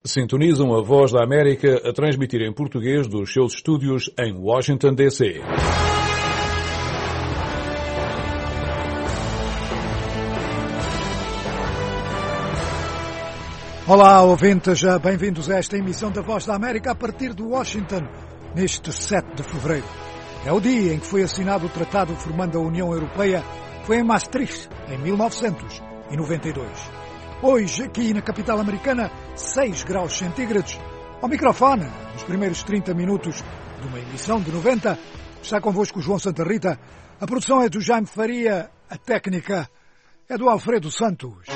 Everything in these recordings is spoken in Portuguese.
Sintonizam a Voz da América a transmitir em português dos seus estúdios em Washington, D.C. Olá, ouvintes, bem-vindos a esta emissão da Voz da América a partir de Washington, neste 7 de fevereiro. É o dia em que foi assinado o tratado formando a União Europeia, foi em Maastricht, em 1992. Hoje, aqui na capital americana, 6 graus centígrados. Ao microfone, nos primeiros 30 minutos de uma emissão de 90, está convosco o João Santa Rita. A produção é do Jaime Faria, a técnica é do Alfredo Santos.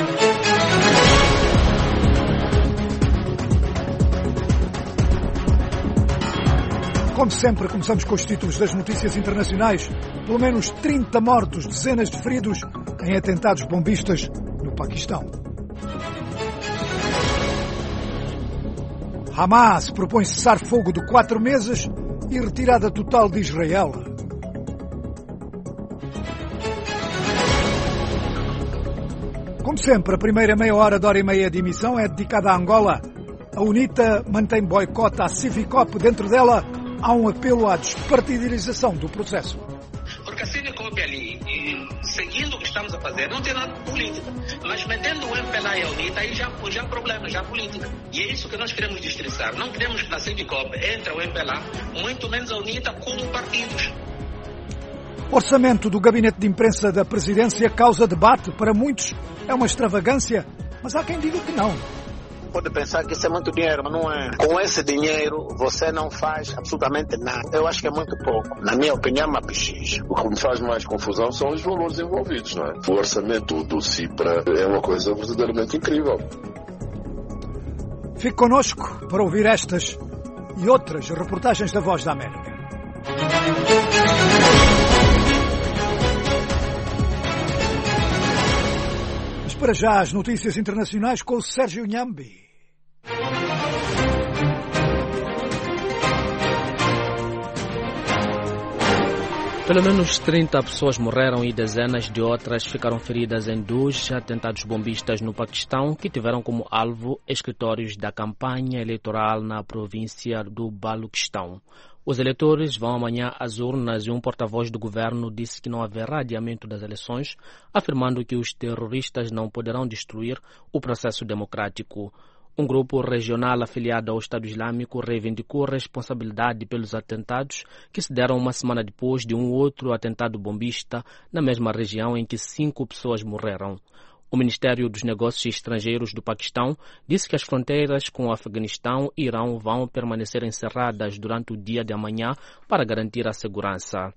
Como sempre, começamos com os títulos das notícias internacionais. Pelo menos 30 mortos, dezenas de feridos em atentados bombistas no Paquistão. Hamas propõe cessar fogo de 4 meses e retirada total de Israel. Como sempre, a primeira meia hora e meia de emissão é dedicada à Angola. A UNITA mantém boicote à Civicop. Dentro dela há um apelo à despartidarização do processo. Porque a Civicop ali, seguindo o que estamos a fazer, não tem nada de política. Mas metendo o MPLA e a UNITA, aí já há problema, já há política. E é isso que nós queremos destriçar. Não queremos que na Civicop entre o MPLA, muito menos a UNITA, como partidos. Orçamento do gabinete de imprensa da presidência causa debate. Para muitos é uma extravagância, mas há quem diga que não. Pode pensar que isso é muito dinheiro, mas não é. Com esse dinheiro, você não faz absolutamente nada. Eu acho que é muito pouco. Na minha opinião, é uma pechicha. O que me faz mais confusão são os valores envolvidos, não é? O orçamento do CIPRA é uma coisa verdadeiramente incrível. Fique connosco para ouvir estas e outras reportagens da Voz da América. Mas para já as notícias internacionais com o Sérgio Nhambi. Pelo menos 30 pessoas morreram e dezenas de outras ficaram feridas em 2 atentados bombistas no Paquistão que tiveram como alvo escritórios da campanha eleitoral na província do Baluquistão. Os eleitores vão amanhã às urnas e um porta-voz do governo disse que não haverá adiamento das eleições, afirmando que os terroristas não poderão destruir o processo democrático. Um grupo regional afiliado ao Estado Islâmico reivindicou responsabilidade pelos atentados que se deram uma semana depois de um outro atentado bombista na mesma região em que 5 pessoas morreram. O Ministério dos Negócios Estrangeiros do Paquistão disse que as fronteiras com o Afeganistão e Irão vão permanecer encerradas durante o dia de amanhã para garantir a segurança.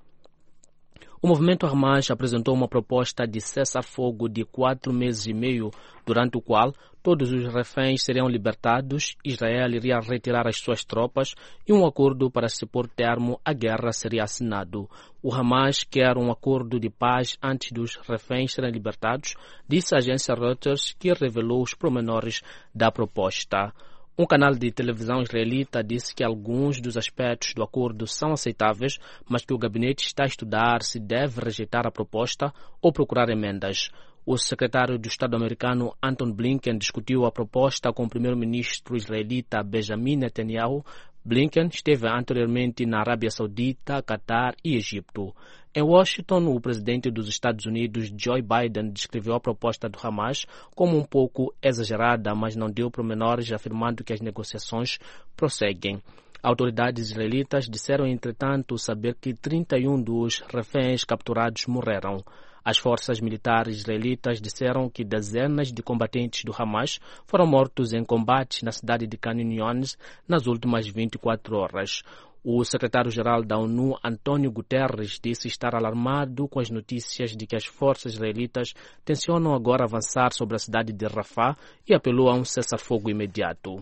O movimento Hamas apresentou uma proposta de cessar-fogo de 4 meses e meio, durante o qual todos os reféns seriam libertados, Israel iria retirar as suas tropas e um acordo para se pôr termo à guerra seria assinado. O Hamas quer um acordo de paz antes dos reféns serem libertados, disse a agência Reuters, que revelou os pormenores da proposta. Um canal de televisão israelita disse que alguns dos aspectos do acordo são aceitáveis, mas que o gabinete está a estudar se deve rejeitar a proposta ou procurar emendas. O secretário do Estado americano Anton Blinken discutiu a proposta com o primeiro-ministro israelita Benjamin Netanyahu. Blinken esteve anteriormente na Arábia Saudita, Catar e Egito. Em Washington, o presidente dos Estados Unidos, Joe Biden, descreveu a proposta do Hamas como um pouco exagerada, mas não deu pormenores, afirmando que as negociações prosseguem. Autoridades israelitas disseram, entretanto, saber que 31 dos reféns capturados morreram. As forças militares israelitas disseram que dezenas de combatentes do Hamas foram mortos em combates na cidade de Khan Younis nas últimas 24 horas. O secretário-geral da ONU, António Guterres, disse estar alarmado com as notícias de que as forças israelitas tencionam agora avançar sobre a cidade de Rafah e apelou a um cessar-fogo imediato.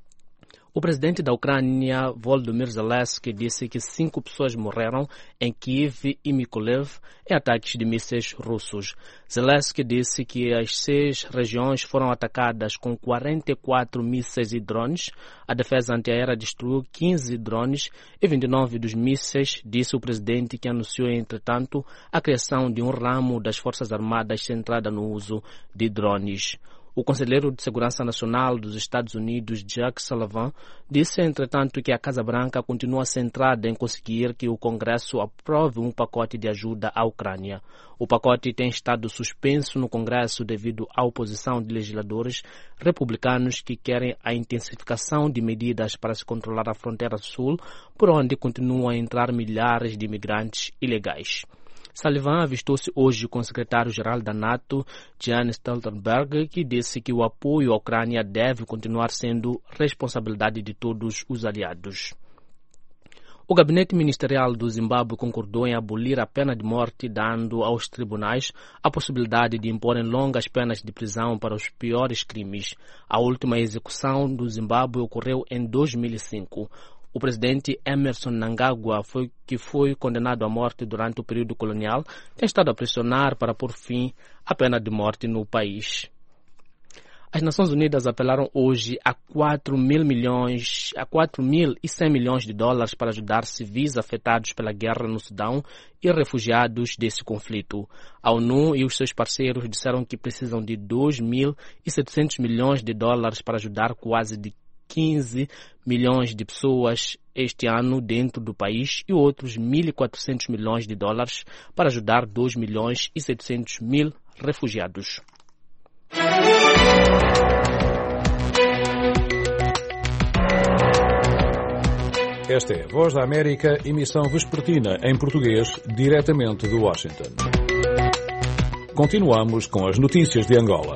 O presidente da Ucrânia, Volodymyr Zelensky, disse que 5 pessoas morreram em Kiev e Mykolaiv em ataques de mísseis russos. Zelensky disse que as 6 regiões foram atacadas com 44 mísseis e drones. A defesa antiaérea destruiu 15 drones e 29 dos mísseis, disse o presidente, que anunciou, entretanto, a criação de um ramo das Forças Armadas centrada no uso de drones. O conselheiro de Segurança Nacional dos Estados Unidos, Jake Sullivan, disse, entretanto, que a Casa Branca continua centrada em conseguir que o Congresso aprove um pacote de ajuda à Ucrânia. O pacote tem estado suspenso no Congresso devido à oposição de legisladores republicanos que querem a intensificação de medidas para se controlar a fronteira sul, por onde continuam a entrar milhares de imigrantes ilegais. Sullivan avistou-se hoje com o secretário-geral da NATO, Jens Stoltenberg, que disse que o apoio à Ucrânia deve continuar sendo responsabilidade de todos os aliados. O gabinete ministerial do Zimbábue concordou em abolir a pena de morte, dando aos tribunais a possibilidade de imporem longas penas de prisão para os piores crimes. A última execução do Zimbábue ocorreu em 2005. O presidente Emmerson Mnangagwa, que foi condenado à morte durante o período colonial, tem estado a pressionar para pôr fim à pena de morte no país. As Nações Unidas apelaram hoje a 4.100 milhões de dólares para ajudar civis afetados pela guerra no Sudão e refugiados desse conflito. A ONU e os seus parceiros disseram que precisam de 2.700 milhões de dólares para ajudar quase de 15 milhões de pessoas este ano dentro do país e outros 1.400 milhões de dólares para ajudar 2.700.000 refugiados. Esta é a Voz da América, emissão vespertina em português, diretamente de Washington. Continuamos com as notícias de Angola.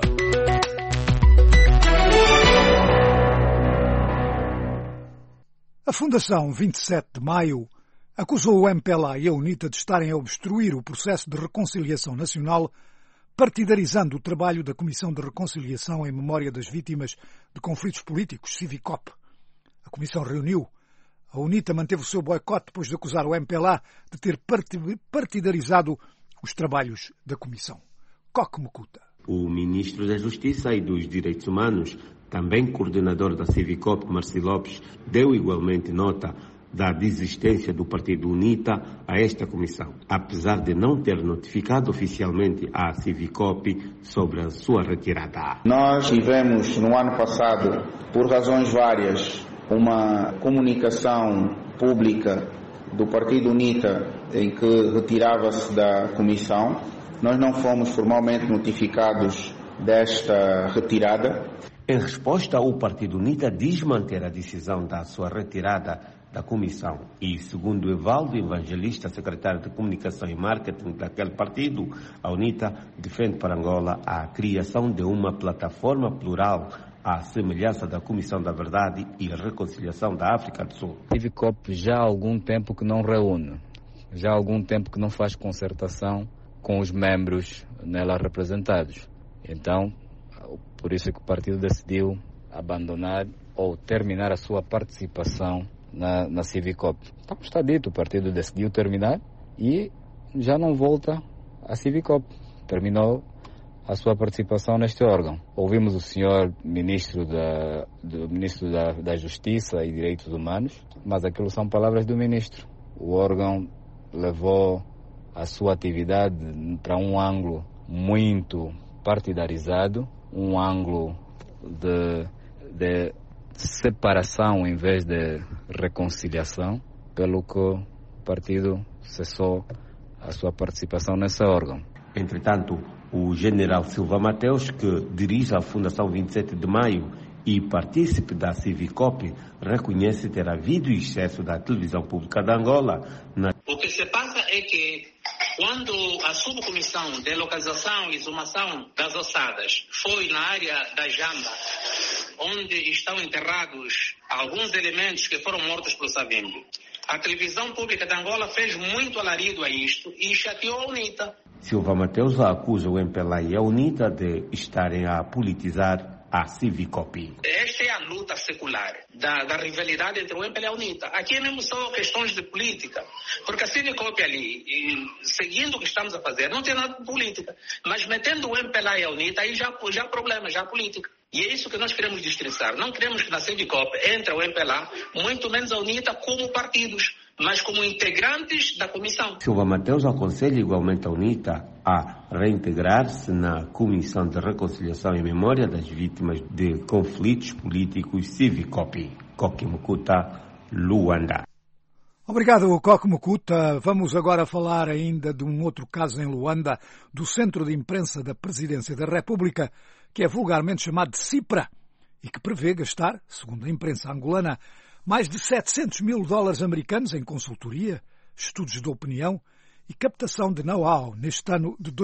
A Fundação 27 de Maio acusou o MPLA e a UNITA de estarem a obstruir o processo de reconciliação nacional, partidarizando o trabalho da Comissão de Reconciliação em Memória das Vítimas de Conflitos Políticos, CIVICOP. A Comissão reuniu. A UNITA manteve o seu boicote depois de acusar o MPLA de ter partidarizado os trabalhos da Comissão. Coque Mucuta. O Ministro da Justiça e dos Direitos Humanos, também coordenador da CIVICOP, Marci Lopes, deu igualmente nota da desistência do Partido UNITA a esta comissão, apesar de não ter notificado oficialmente a CIVICOP sobre a sua retirada. Nós tivemos no ano passado, por razões várias, uma comunicação pública do Partido UNITA em que retirava-se da comissão. Nós não fomos formalmente notificados desta retirada. Em resposta, o Partido UNITA diz manter a decisão da sua retirada da comissão e, segundo Evaldo Evangelista, secretário de Comunicação e Marketing daquele partido, a UNITA defende para Angola a criação de uma plataforma plural à semelhança da Comissão da Verdade e Reconciliação da África do Sul. A CIVICOP já há algum tempo que não reúne, já há algum tempo que não faz concertação com os membros nela representados. Então, por isso é que o partido decidiu abandonar ou terminar a sua participação na CIVICOP. Então, está dito, o partido decidiu terminar e já não volta à CIVICOP. Terminou a sua participação neste órgão. Ouvimos o senhor ministro da Justiça e Direitos Humanos, mas aquilo são palavras do ministro. O órgão levou a sua atividade para um ângulo muito partidarizado, um ângulo de separação em vez de reconciliação, pelo que o partido cessou a sua participação nesse órgão. Entretanto, o general Silva Mateus, que dirige a Fundação 27 de Maio e partícipe da CIVICOP, reconhece ter havido excesso da televisão pública de Angola. O que se passa é que quando a subcomissão de localização e exumação das ossadas foi na área da Jamba, onde estão enterrados alguns elementos que foram mortos pelo Savimbi, a televisão pública de Angola fez muito alarido a isto e chateou a UNITA. Silva Mateus acusa o MPLA e a UNITA de estarem a politizar a CIVICOP. Esta é a luta secular da rivalidade entre o MPLA e a UNITA. Aqui mesmo são questões de política, porque a CIVICOP ali, seguindo o que estamos a fazer, não tem nada de política, mas metendo o MPLA e a UNITA, aí já há problema, já há política. E é isso que nós queremos destressar. Não queremos que na CIVICOP entre o MPLA, muito menos a UNITA, como partidos. mas como integrantes da comissão. Silva Mateus aconselha igualmente a UNITA a reintegrar-se na Comissão de Reconciliação e Memória das Vítimas de Conflitos Políticos Civicopi, Koki Mukuta, Luanda. Obrigado, Koki Mukuta. Vamos agora falar ainda de um outro caso em Luanda, do Centro de Imprensa da Presidência da República, que é vulgarmente chamado de CIPRA, e que prevê gastar, segundo a imprensa angolana, mais de $700 mil americanos em consultoria, estudos de opinião e captação de know-how neste ano de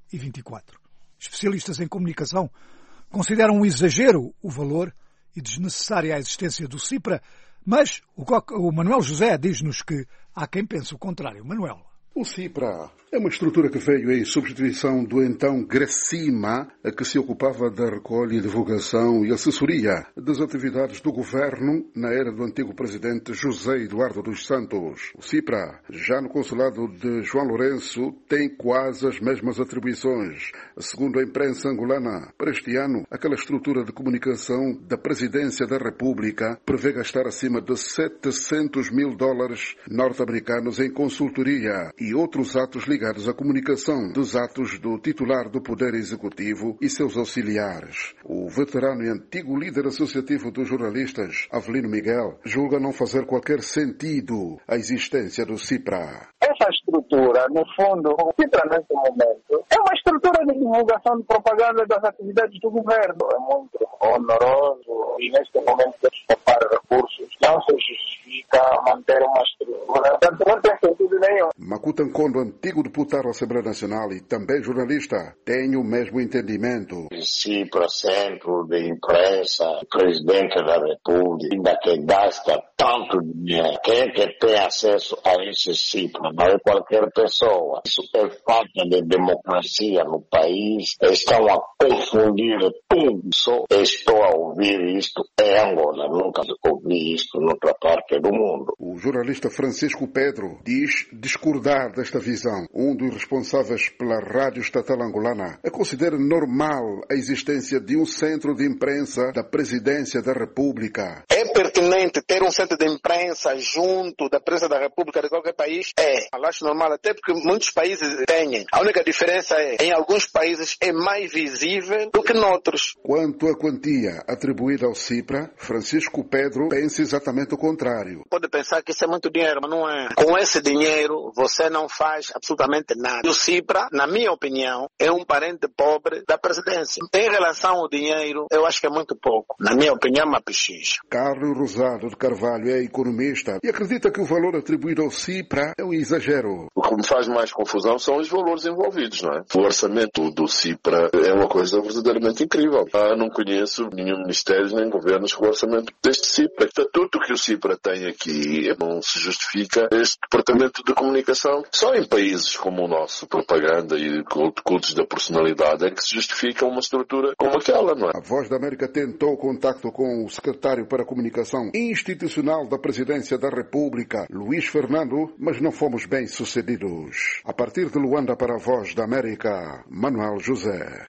2024. Especialistas em comunicação consideram um exagero o valor e desnecessária a existência do CIPRA, mas o Manuel José diz-nos que há quem pense o contrário. Manuel. O CIPRA é uma estrutura que veio em substituição do então GRACIMA, que se ocupava da recolha e divulgação e assessoria das atividades do governo na era do antigo presidente José Eduardo dos Santos. O CIPRA, já no consulado de João Lourenço, tem quase as mesmas atribuições. Segundo a imprensa angolana, para este ano, aquela estrutura de comunicação da Presidência da República prevê gastar acima de $700 mil norte-americanos em consultoria e outros atos ligados à comunicação dos atos do titular do Poder Executivo e seus auxiliares. O veterano e antigo líder associativo dos jornalistas, Avelino Miguel, julga não fazer qualquer sentido a existência do CIPRA. Essa estrutura, no fundo, o CIPRA nesse momento, é uma estrutura de divulgação de propaganda das atividades do governo. É muito honoroso e neste momento despopar recursos. Não se justifica manter uma estrutura. Portanto, não tem sentido nenhum. Makuta Nkondo, antigo deputado à Assembleia Nacional e também jornalista, tem o mesmo entendimento. O CIPRA, Centro de Imprensa, Presidente da República, ainda que gasta tanto dinheiro. Quem é que tem acesso a esse CIPRA? Não é qualquer pessoa. Isso é falta de democracia no país. Estão a confundir tudo. Só estou a ouvir isto em Angola. Nunca ouvi isto noutra parte do mundo. O jornalista Francisco Pedro diz discordar desta visão. Um dos responsáveis pela Rádio Estatal Angolana considera normal a existência de um centro de imprensa da Presidência da República. É pertinente ter um centro de imprensa junto da Presidência da República de qualquer país? Eu acho normal, até porque muitos países têm. A única diferença é, em alguns países é mais visível do que noutros. Quanto à quantia atribuída ao CIPRA, Francisco Pedro pensa exatamente o contrário. Pode pensar que isso é muito dinheiro, mas não é. Com esse dinheiro, você não faz absolutamente nada. E o CIPRA, na minha opinião, é um parente pobre da presidência. Em relação ao dinheiro, eu acho que é muito pouco. Na minha opinião, uma pechincha. Carlos Rosado de Carvalho é economista e acredita que o valor atribuído ao CIPRA é um exagero. O que me faz mais confusão são os valores envolvidos, não é? O orçamento do CIPRA é uma coisa verdadeiramente incrível. Não conheço nenhum ministério nem governos com o orçamento deste CIPRA. O estatuto que o CIPRA tem aqui não se justifica este departamento de comunicação. Só em países como o nosso, propaganda e cultos da personalidade, é que se justifica uma estrutura como aquela, não é? A Voz da América tentou contacto com o secretário para a Comunicação Institucional da Presidência da República, Luís Fernando, mas não fomos bem sucedidos. A partir de Luanda para a Voz da América, Manuel José.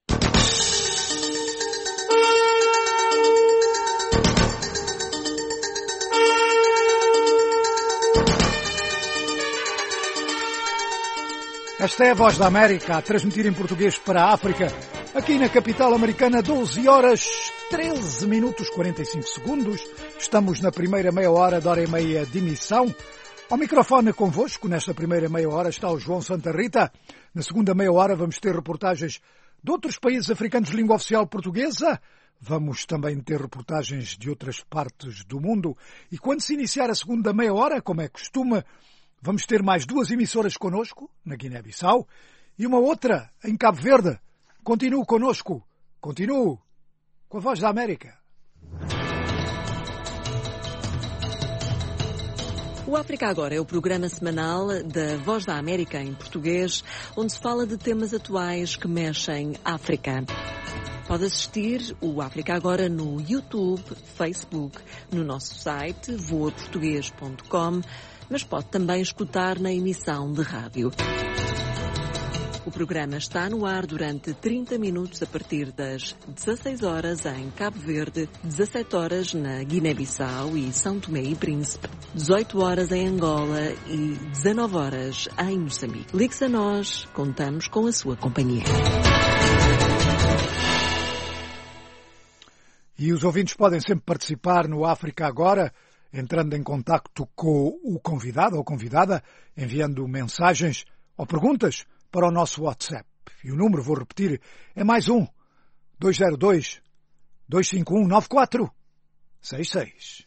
Esta é a Voz da América, a transmitir em português para a África. Aqui na capital americana, 12 horas, 13 minutos, 45 segundos. Estamos na primeira meia hora da hora e meia de emissão. Ao microfone convosco, nesta primeira meia hora, está o João Santa Rita. Na segunda meia hora vamos ter reportagens de outros países africanos de língua oficial portuguesa. Vamos também ter reportagens de outras partes do mundo. E quando se iniciar a segunda meia hora, como é costume, vamos ter mais duas emissoras connosco, na Guiné-Bissau, e uma outra em Cabo Verde. Continue connosco. Continue com a Voz da América. O África Agora é o programa semanal da Voz da América em português, onde se fala de temas atuais que mexem África. Pode assistir o África Agora no YouTube, Facebook, no nosso site voaportugues.com, mas pode também escutar na emissão de rádio. O programa está no ar durante 30 minutos a partir das 16 horas em Cabo Verde, 17 horas na Guiné-Bissau e São Tomé e Príncipe, 18 horas em Angola e 19 horas em Moçambique. Ligue-se a nós, contamos com a sua companhia. E os ouvintes podem sempre participar no África Agora, entrando em contacto com o convidado ou convidada, enviando mensagens ou perguntas para o nosso WhatsApp. E o número, vou repetir, é mais 202-251-9466.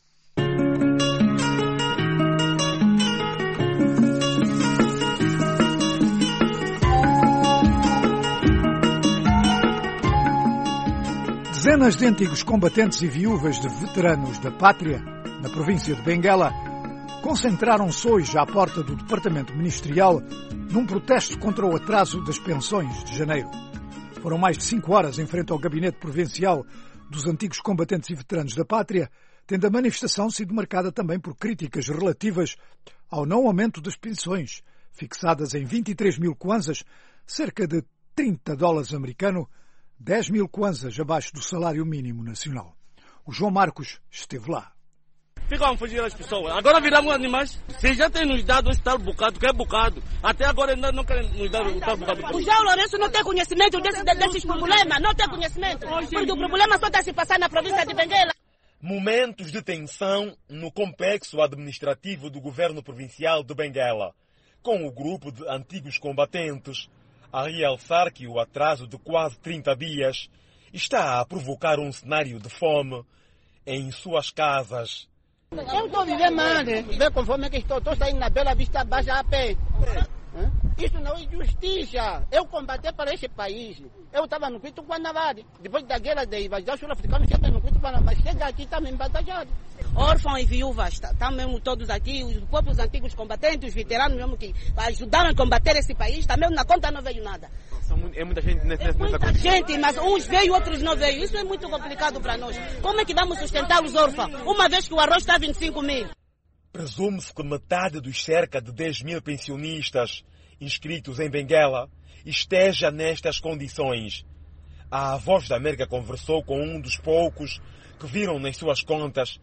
Dezenas de antigos combatentes e viúvas de veteranos da pátria, na província de Benguela, concentraram-se hoje à porta do Departamento Ministerial num protesto contra o atraso das pensões de janeiro. Foram mais de 5 horas em frente ao Gabinete Provincial dos Antigos Combatentes e Veteranos da Pátria, tendo a manifestação sido marcada também por críticas relativas ao não aumento das pensões, fixadas em 23 mil kwanzas, cerca de $30 americano, 10 mil kwanzas abaixo do salário mínimo nacional. O João Marcos esteve lá. Ficam a fugir as pessoas. Agora viramos animais. Se já tem nos dado esse tal bocado, que é bocado, até agora ainda não querem nos dar o tal bocado. O João Lourenço não tem conhecimento desses problemas, não tem conhecimento. Porque o problema só está a se passar na província de Benguela. Momentos de tensão no complexo administrativo do governo provincial de Benguela, com o grupo de antigos combatentes a realçar que o atraso de quase 30 dias está a provocar um cenário de fome em suas casas. Eu estou vivendo mal, vê conforme que estou saindo na Bela Vista Baixa a pé. Isso não é justiça. Eu combati para este país. Eu estava no Quito Guanabara. Depois da guerra da invasão sul-africana, sempre no Quito Guanabara. Chega aqui, está mesmo batalhado. Órfãos e viúvas, estão mesmo todos aqui. Os próprios antigos combatentes, os veteranos mesmo que ajudaram a combater esse país, também na conta não veio nada. É muita gente nessa muita gente, mas uns veio, outros não veio. Isso é muito complicado para nós. Como é que vamos sustentar os órfãos, uma vez que o arroz está a 25 mil? Presume-se que metade dos cerca de 10 mil pensionistas inscritos em Benguela esteja nestas condições. A Voz da América conversou com um dos poucos que viram nas suas contas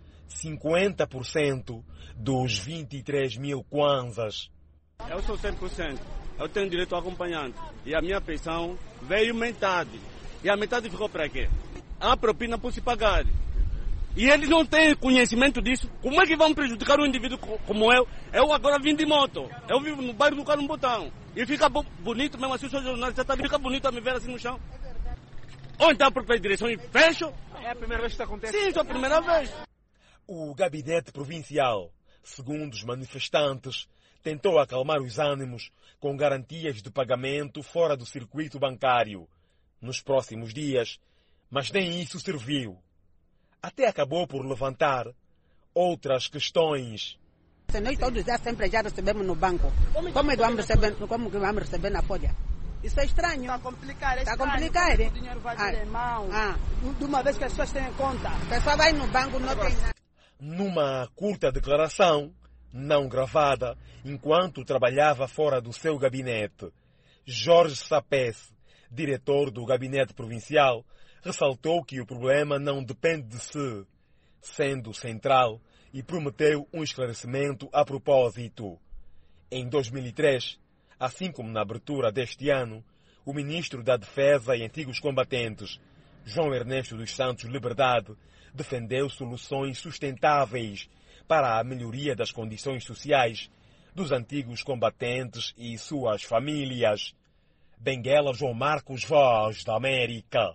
50% dos 23 mil kwanzas. Eu sou 100%. Eu tenho direito ao acompanhante. E a minha pensão veio metade. E a metade ficou para quê? A propina por se pagar. E eles não têm conhecimento disso. Como é que vão prejudicar um indivíduo como eu? Eu agora vim de moto. Eu vivo no bairro do Carumbotão. E fica bonito mesmo assim, sou jornalista, fica bonito a me ver assim no chão. Ou então a própria direção e fecho. É a primeira vez que isso acontece? Sim, é a primeira vez. O gabinete provincial, segundo os manifestantes, tentou acalmar os ânimos com garantias de pagamento fora do circuito bancário nos próximos dias, mas nem isso serviu. Até acabou por levantar outras questões. Nós todos sempre já recebemos no banco. Como que vamos receber na folha? Isso é estranho. Está complicado. Está complicado. O dinheiro vai vir em mão. De uma vez que as pessoas têm conta. A pessoa vai no banco, não tem nada. Numa curta declaração, não gravada, enquanto trabalhava fora do seu gabinete, Jorge Sapes, diretor do gabinete provincial, ressaltou que o problema não depende de si, sendo central, e prometeu um esclarecimento a propósito. Em 2003, assim como na abertura deste ano, o ministro da Defesa e Antigos Combatentes, João Ernesto dos Santos Liberdade, defendeu soluções sustentáveis para a melhoria das condições sociais dos antigos combatentes e suas famílias. Benguela, João Marcos, Voz da América.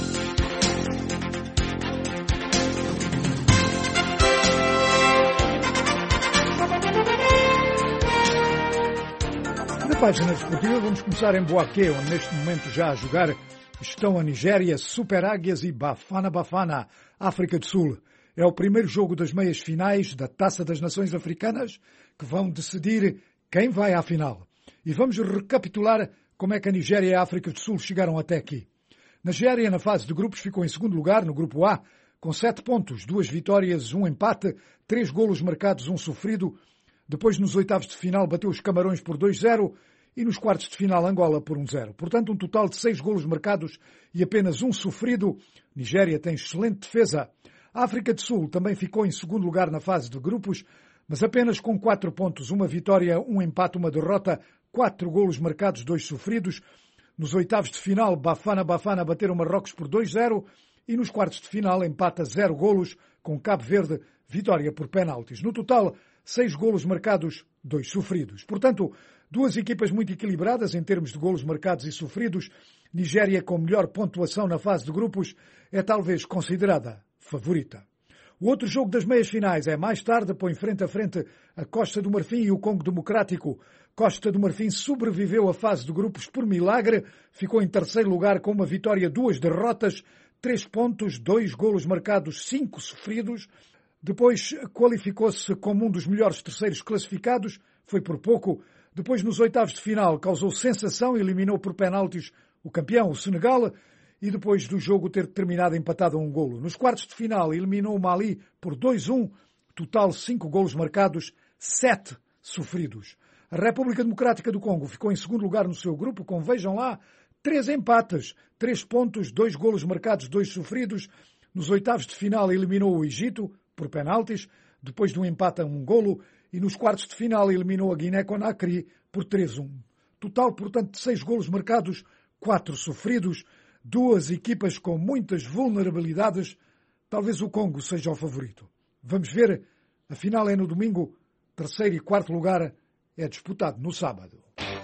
Na página desportiva vamos começar em Boaké, onde neste momento já a jogar estão a Nigéria, Super Águias e Bafana Bafana, África do Sul. É o primeiro jogo das meias finais da Taça das Nações Africanas que vão decidir quem vai à final. E vamos recapitular como é que a Nigéria e a África do Sul chegaram até aqui. Nigéria, na fase de grupos, ficou em segundo lugar no grupo A, com 7 pontos, 2 vitórias, 1 empate, 3 golos marcados, 1 sofrido. Depois, nos oitavos de final, bateu os Camarões por 2-0 e nos quartos de final Angola por 1-0. Portanto, um total de 6 golos marcados e apenas um sofrido. Nigéria tem excelente defesa. A África do Sul também ficou em segundo lugar na fase de grupos, mas apenas com 4 pontos, uma vitória, um empate, uma derrota, 4 golos marcados, 2 sofridos. Nos oitavos de final, Bafana bateram Marrocos por 2-0 e nos quartos de final empata 0 golos com Cabo Verde, vitória por penaltis. No total, 6 golos marcados, 2 sofridos. Portanto, duas equipas muito equilibradas em termos de golos marcados e sofridos. Nigéria, com melhor pontuação na fase de grupos, é talvez considerada favorita. O outro jogo das meias finais é mais tarde, põe frente a frente a Costa do Marfim e o Congo Democrático. Costa do Marfim sobreviveu à fase de grupos por milagre, ficou em terceiro lugar com uma vitória, 2 derrotas, 3 pontos, 2 golos marcados, 5 sofridos. Depois qualificou-se como um dos melhores terceiros classificados, foi por pouco. Depois, nos oitavos de final, causou sensação e eliminou por penaltis o campeão, o Senegal, e depois do jogo ter terminado empatado a 1 golo. Nos quartos de final, eliminou o Mali por 2-1, total 5 golos marcados, 7 sofridos. A República Democrática do Congo ficou em segundo lugar no seu grupo, com, vejam lá, 3 empates, 3 pontos, 2 golos marcados, 2 sofridos. Nos oitavos de final, eliminou o Egito por penaltis, depois de um empate a 1 golo, e nos quartos de final eliminou a Guiné-Conakry por 3-1. Total, portanto, de 6 golos marcados, 4 sofridos, duas equipas com muitas vulnerabilidades. Talvez o Congo seja o favorito. Vamos ver, a final é no domingo, terceiro e quarto lugar é disputado no sábado.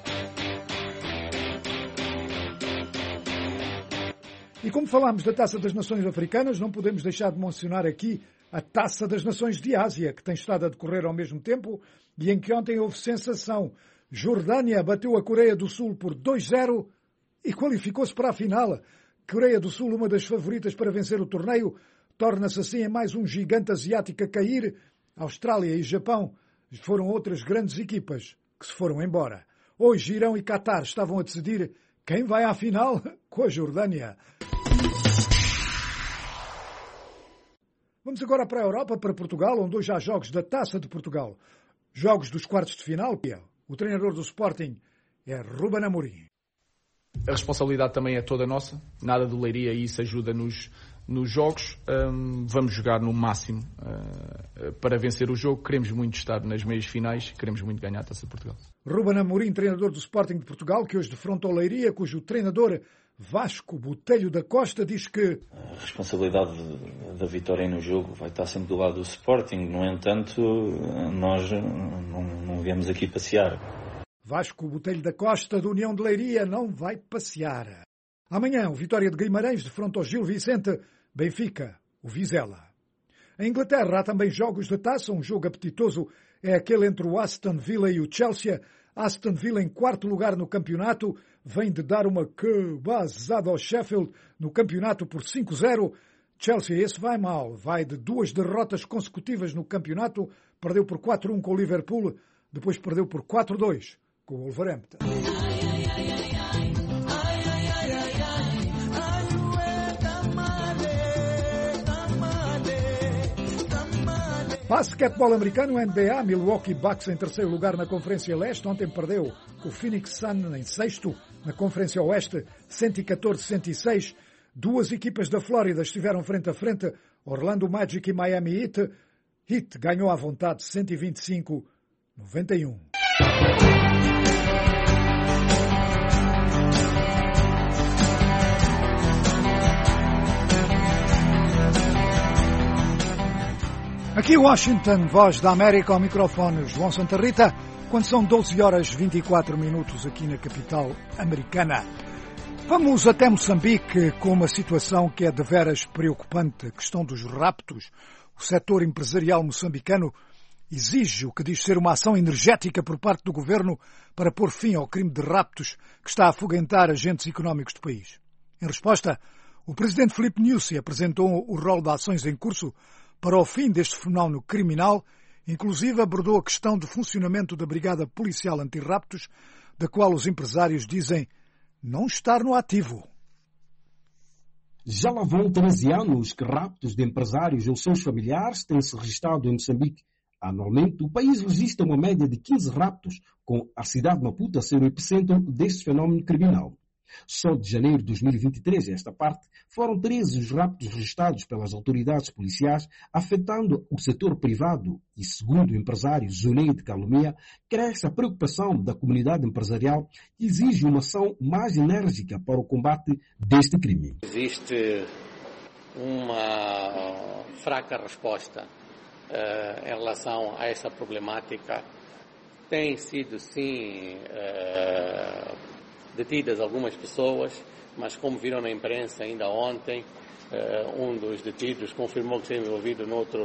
E como falámos da Taça das Nações Africanas, não podemos deixar de mencionar aqui a Taça das Nações de Ásia, que tem estado a decorrer ao mesmo tempo e em que ontem houve sensação. Jordânia bateu a Coreia do Sul por 2-0 e qualificou-se para a final. Coreia do Sul, uma das favoritas para vencer o torneio, torna-se assim em mais um gigante asiático a cair. Austrália e Japão foram outras grandes equipas que se foram embora. Hoje, Irão e Qatar estavam a decidir quem vai à final com a Jordânia. Vamos agora para a Europa, para Portugal, onde hoje há jogos da Taça de Portugal. Jogos dos quartos de final. O treinador do Sporting é Ruben Amorim. A responsabilidade também é toda nossa. Nada de Leiria e isso ajuda nos jogos. Vamos jogar no máximo para vencer o jogo. Queremos muito estar nas meias finais. Queremos muito ganhar a Taça de Portugal. Ruben Amorim, treinador do Sporting de Portugal, que hoje defrontou Leiria, cujo treinador Vasco Botelho da Costa diz que a responsabilidade da vitória no jogo vai estar sempre do lado do Sporting. No entanto, nós não viemos aqui passear. Vasco Botelho da Costa, da União de Leiria, não vai passear. Amanhã, o Vitória de Guimarães defronta o Gil Vicente, Benfica, o Vizela. Em Inglaterra há também jogos de taça, um jogo apetitoso é aquele entre o Aston Villa e o Chelsea. Aston Villa em quarto lugar no campeonato, vem de dar uma cabazada ao Sheffield no campeonato por 5-0. Chelsea, esse vai mal, vai de 2 derrotas consecutivas no campeonato, perdeu por 4-1 com o Liverpool, depois perdeu por 4-2 com o Wolverhampton. Basquetebol americano, NBA, Milwaukee Bucks em terceiro lugar na Conferência Leste. Ontem perdeu o Phoenix Sun em sexto na Conferência Oeste, 114-106. Duas equipas da Flórida estiveram frente a frente, Orlando Magic e Miami Heat. Heat ganhou à vontade 125-91. Aqui Washington, Voz da América, ao microfone João Santa Rita, quando são 12h24 aqui na capital americana. Vamos até Moçambique com uma situação que é deveras preocupante, a questão dos raptos. O setor empresarial moçambicano exige o que diz ser uma ação energética por parte do governo para pôr fim ao crime de raptos que está a afugentar agentes económicos do país. Em resposta, o presidente Filipe Nyusi apresentou o rol de ações em curso para o fim deste fenómeno criminal, inclusive abordou a questão do funcionamento da Brigada Policial Antirraptos, da qual os empresários dizem não estar no ativo. Já lá vão 13 anos que raptos de empresários ou seus familiares têm-se registrado em Moçambique. Anualmente, o país registra uma média de 15 raptos, com a cidade de Maputo a ser o epicentro deste fenómeno criminal. Só de janeiro de 2023, a esta parte, foram 13 os raptos registrados pelas autoridades policiais, afetando o setor privado e, segundo o empresário Zuneide Calomia, cresce a preocupação da comunidade empresarial que exige uma ação mais enérgica para o combate deste crime. Existe uma fraca resposta em relação a essa problemática. Tem sido, sim, detidas algumas pessoas, mas como viram na imprensa ainda ontem, um dos detidos confirmou que esteve envolvido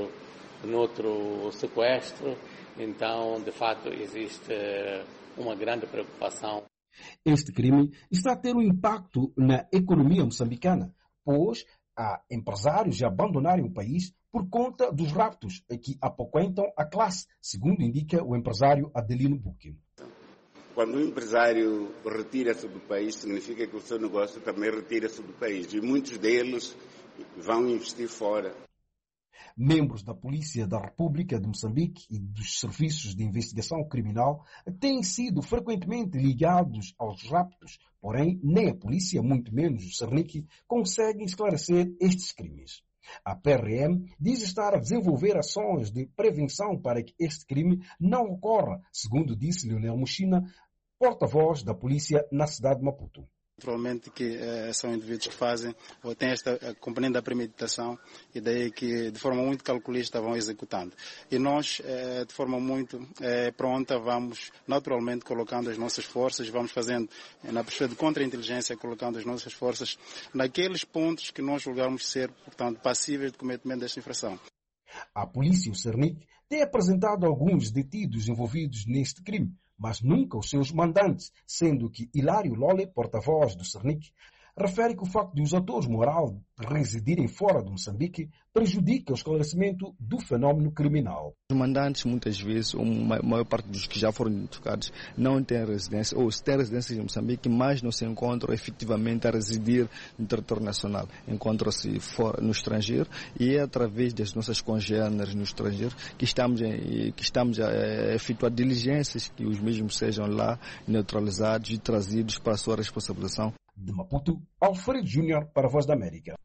noutro sequestro. Então, de fato, existe uma grande preocupação. Este crime está a ter um impacto na economia moçambicana, pois há empresários a abandonarem o país por conta dos raptos que apoquentam a classe, segundo indica o empresário Adelino Buque. Quando um empresário retira-se do país, significa que o seu negócio também retira-se do país. E muitos deles vão investir fora. Membros da Polícia da República de Moçambique e dos serviços de investigação criminal têm sido frequentemente ligados aos raptos, porém nem a polícia, muito menos o Cernic, conseguem esclarecer estes crimes. A PRM diz estar a desenvolver ações de prevenção para que este crime não ocorra, segundo disse Leonel Muxina, porta-voz da polícia na cidade de Maputo. Naturalmente que são indivíduos que fazem ou têm esta componente da premeditação e daí que de forma muito calculista vão executando. E nós, de forma muito pronta, vamos naturalmente colocando as nossas forças, vamos fazendo na perspectiva de contra-inteligência, colocando as nossas forças naqueles pontos que nós julgarmos ser, portanto, passíveis de cometimento desta infração. A polícia e o Cernic têm apresentado alguns detidos envolvidos neste crime, mas nunca os seus mandantes, sendo que Hilário Lole, porta-voz do Cernic, refere que o facto de os atores morais residirem fora de Moçambique prejudica o esclarecimento do fenómeno criminal. Os mandantes, muitas vezes, ou a maior parte dos que já foram identificados, não têm residência, ou têm residência em Moçambique, mas não se encontram efetivamente a residir no território nacional. Encontram-se no estrangeiro e é através das nossas congêneres no estrangeiro que estamos a efetuar diligências que os mesmos sejam lá neutralizados e trazidos para a sua responsabilização. De Maputo, Alfredo Júnior para a Voz da América.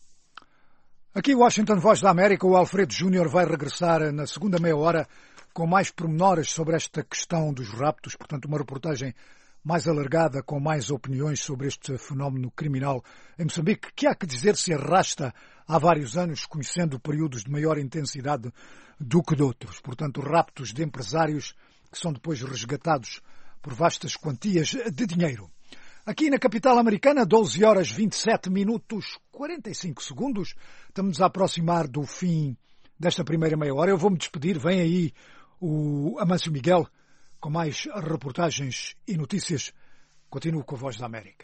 Aqui Washington, Voz da América, o Alfredo Júnior vai regressar na segunda meia hora com mais pormenores sobre esta questão dos raptos, portanto uma reportagem mais alargada, com mais opiniões sobre este fenómeno criminal em Moçambique, que há que dizer se arrasta há vários anos, conhecendo períodos de maior intensidade do que de outros. Portanto, raptos de empresários que são depois resgatados por vastas quantias de dinheiro. Aqui na capital americana, 12 horas 27 minutos 45 segundos. Estamos a aproximar do fim desta primeira meia hora. Eu vou-me despedir. Vem aí o Amâncio Miguel com mais reportagens e notícias. Continuo com a Voz da América.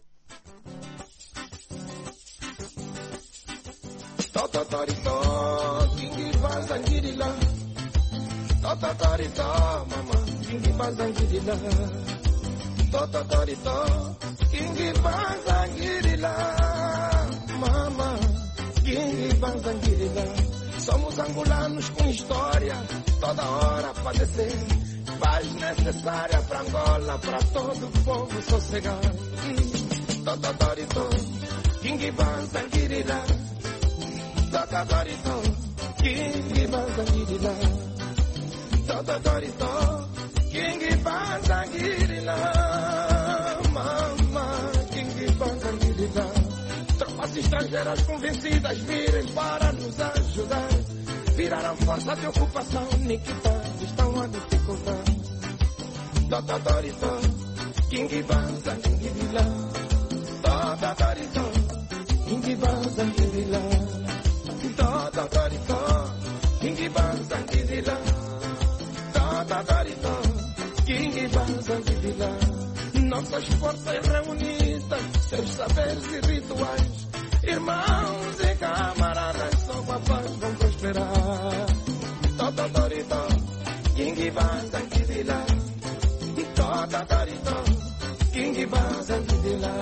Kingi Banzangirila, mama, Kingi Banzangirila. Somos angolanos com história, toda hora padecer. Paz necessária para Angola, para todo o povo sossegar. Totodorito, Kingi Banzangirila. Totodorito, Kingi Banzangirila. Totodorito, Kingi Banzangirila. Tropas estrangeiras convencidas virem para nos ajudar. Viraram força de ocupação, Nikitas estão a dificultar. Totodorito, Kingi Banzangirila. Totodorito, Kingi Banzangirila. Totodorito, Kingi Banzangirila. Totodorito, Kingi Banzangirila. Nossas forças reunidas, seus saberes e rituais, irmãos e camaradas, só com a paz vão prosperar. Totodorito, Kingi Banzangirila. Totodorito, Kingi Banzangirila.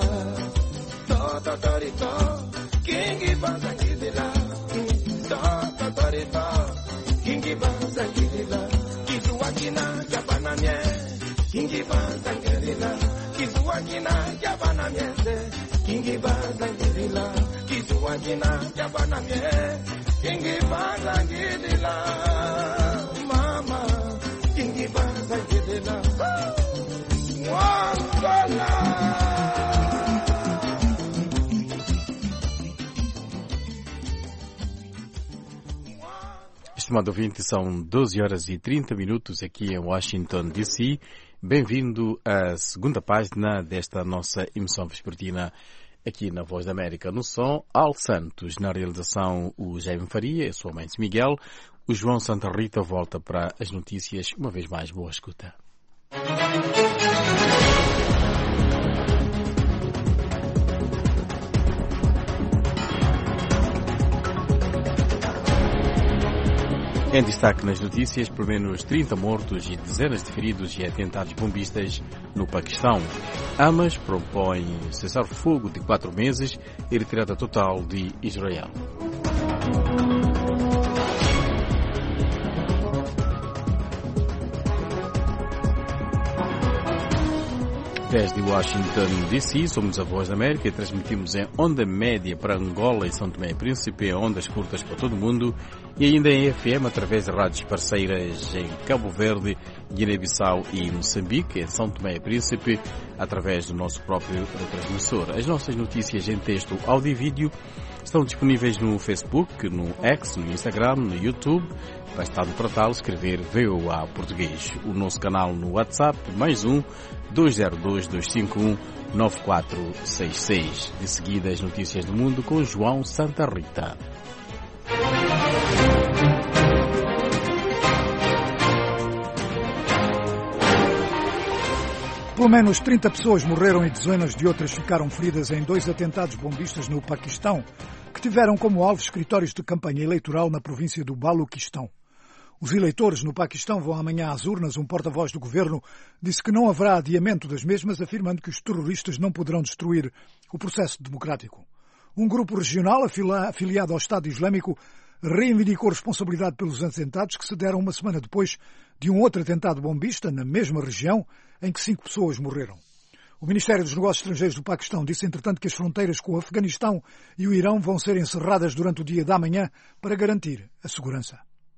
Totodorito, Kingi Banzangirila. Totodorito, Kingi Banzangirila. Magina, Jabana Mie, Kingi Baza Gidila, Mama, Kingi Baza Gidila, Wangala. Estimado ouvinte, são 12 horas e 30 minutos aqui em Washington, D.C. Bem-vindo à segunda página desta nossa emissão vespertina aqui na Voz da América. No som, Al Santos, na realização o Jaime Faria, a sua mãe Miguel. O João Santa Rita volta para as notícias. Uma vez mais, boa escuta. Em destaque nas notícias, pelo menos 30 mortos e dezenas de feridos e atentados bombistas no Paquistão. Hamas propõe cessar fogo de 4 meses e retirada total de Israel. Desde Washington, D.C., somos a Voz da América e transmitimos em onda média para Angola e São Tomé e Príncipe, ondas curtas para todo o mundo e ainda em FM através de rádios parceiras em Cabo Verde, Guiné-Bissau e Moçambique, em São Tomé e Príncipe, através do nosso próprio retransmissor. As nossas notícias em texto, áudio e vídeo estão disponíveis no Facebook, no X, no Instagram, no YouTube. Basta para tal escrever VOA Português. O nosso canal no WhatsApp, mais 202-251-9466. De seguida, as notícias do mundo com João Santa Rita. Pelo menos 30 pessoas morreram e dezenas de outras ficaram feridas em 2 atentados bombistas no Paquistão, que tiveram como alvo escritórios de campanha eleitoral na província do Baluquistão. Os eleitores no Paquistão vão amanhã às urnas. Um porta-voz do governo disse que não haverá adiamento das mesmas, afirmando que os terroristas não poderão destruir o processo democrático. Um grupo regional afiliado ao Estado Islâmico reivindicou responsabilidade pelos atentados que se deram uma semana depois de um outro atentado bombista na mesma região, em que 5 pessoas morreram. O Ministério dos Negócios Estrangeiros do Paquistão disse, entretanto, que as fronteiras com o Afeganistão e o Irão vão ser encerradas durante o dia da manhã para garantir a segurança.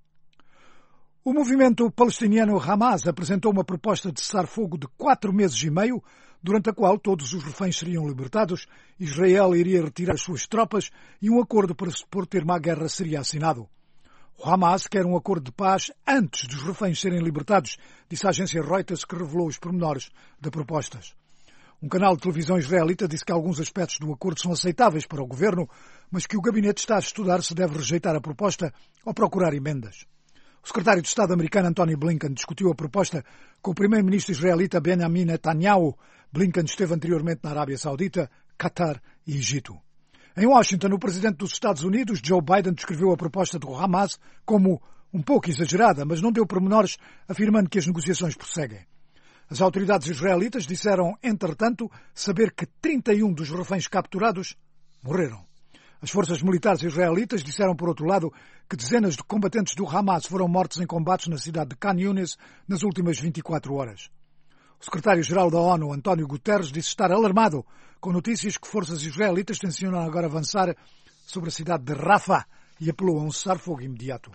O movimento palestiniano Hamas apresentou uma proposta de cessar-fogo de 4 meses e meio, durante a qual todos os reféns seriam libertados, Israel iria retirar as suas tropas e um acordo para se pôr termo à guerra seria assinado. O Hamas quer um acordo de paz antes dos reféns serem libertados, disse a agência Reuters, que revelou os pormenores das propostas. Um canal de televisão israelita disse que alguns aspectos do acordo são aceitáveis para o governo, mas que o gabinete está a estudar se deve rejeitar a proposta ou procurar emendas. O secretário de Estado americano Antony Blinken discutiu a proposta com o primeiro-ministro israelita Benjamin Netanyahu. Blinken esteve anteriormente na Arábia Saudita, Qatar e Egito. Em Washington, o presidente dos Estados Unidos, Joe Biden, descreveu a proposta do Hamas como um pouco exagerada, mas não deu pormenores, afirmando que as negociações prosseguem. As autoridades israelitas disseram, entretanto, saber que 31 dos reféns capturados morreram. As forças militares israelitas disseram, por outro lado, que dezenas de combatentes do Hamas foram mortos em combates na cidade de Khan Yunis nas últimas 24 horas. O secretário-geral da ONU, António Guterres, disse estar alarmado com notícias que forças israelitas tencionam agora avançar sobre a cidade de Rafah e apelou a um cessar-fogo imediato.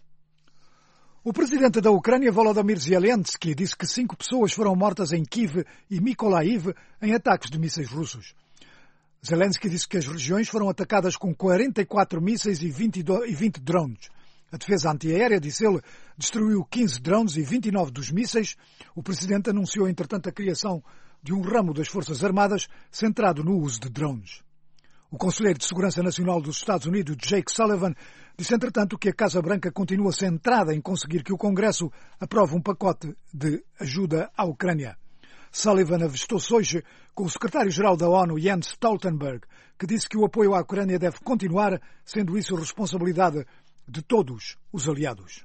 O presidente da Ucrânia, Volodymyr Zelensky, disse que 5 pessoas foram mortas em Kiev e Mykolaiv em ataques de mísseis russos. Zelensky disse que as regiões foram atacadas com 44 mísseis e 20 drones. A defesa antiaérea, disse ele, destruiu 15 drones e 29 dos mísseis. O presidente anunciou, entretanto, a criação de um ramo das Forças Armadas centrado no uso de drones. O conselheiro de Segurança Nacional dos Estados Unidos, Jake Sullivan, disse, entretanto, que a Casa Branca continua centrada em conseguir que o Congresso aprove um pacote de ajuda à Ucrânia. Sullivan avistou-se hoje com o secretário-geral da ONU, Jens Stoltenberg, que disse que o apoio à Ucrânia deve continuar, sendo isso responsabilidade de todos os aliados.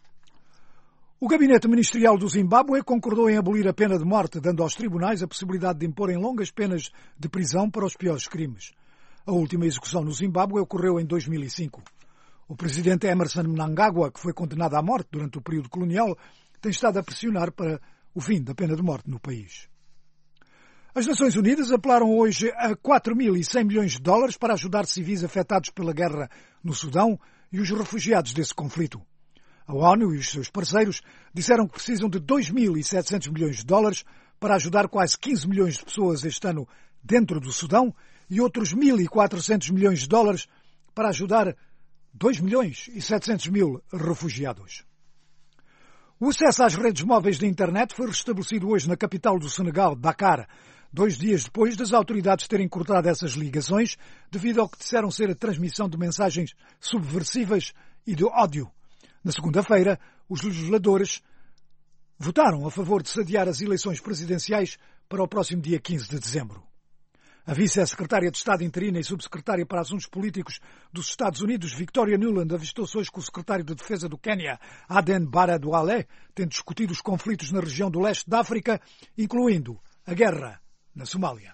O gabinete ministerial do Zimbábue concordou em abolir a pena de morte, dando aos tribunais a possibilidade de imporem longas penas de prisão para os piores crimes. A última execução no Zimbábue ocorreu em 2005. O presidente Emerson Mnangagwa, que foi condenado à morte durante o período colonial, tem estado a pressionar para o fim da pena de morte no país. As Nações Unidas apelaram hoje a 4.100 milhões de dólares para ajudar civis afetados pela guerra no Sudão e os refugiados desse conflito. A ONU e os seus parceiros disseram que precisam de 2.700 milhões de dólares para ajudar quase 15 milhões de pessoas este ano dentro do Sudão e outros 1.400 milhões de dólares para ajudar 2.700.000 refugiados. O acesso às redes móveis da internet foi restabelecido hoje na capital do Senegal, Dakar, 2 dias depois das autoridades terem cortado essas ligações devido ao que disseram ser a transmissão de mensagens subversivas e de ódio. Na segunda-feira, os legisladores votaram a favor de sediar as eleições presidenciais para o próximo dia 15 de dezembro. A vice-secretária de Estado interina e subsecretária para Assuntos Políticos dos Estados Unidos, Victoria Nuland, avistou-se hoje com o secretário de Defesa do Quênia, Aden Barra Duale, tendo discutido os conflitos na região do leste da África, incluindo a guerra na Somália.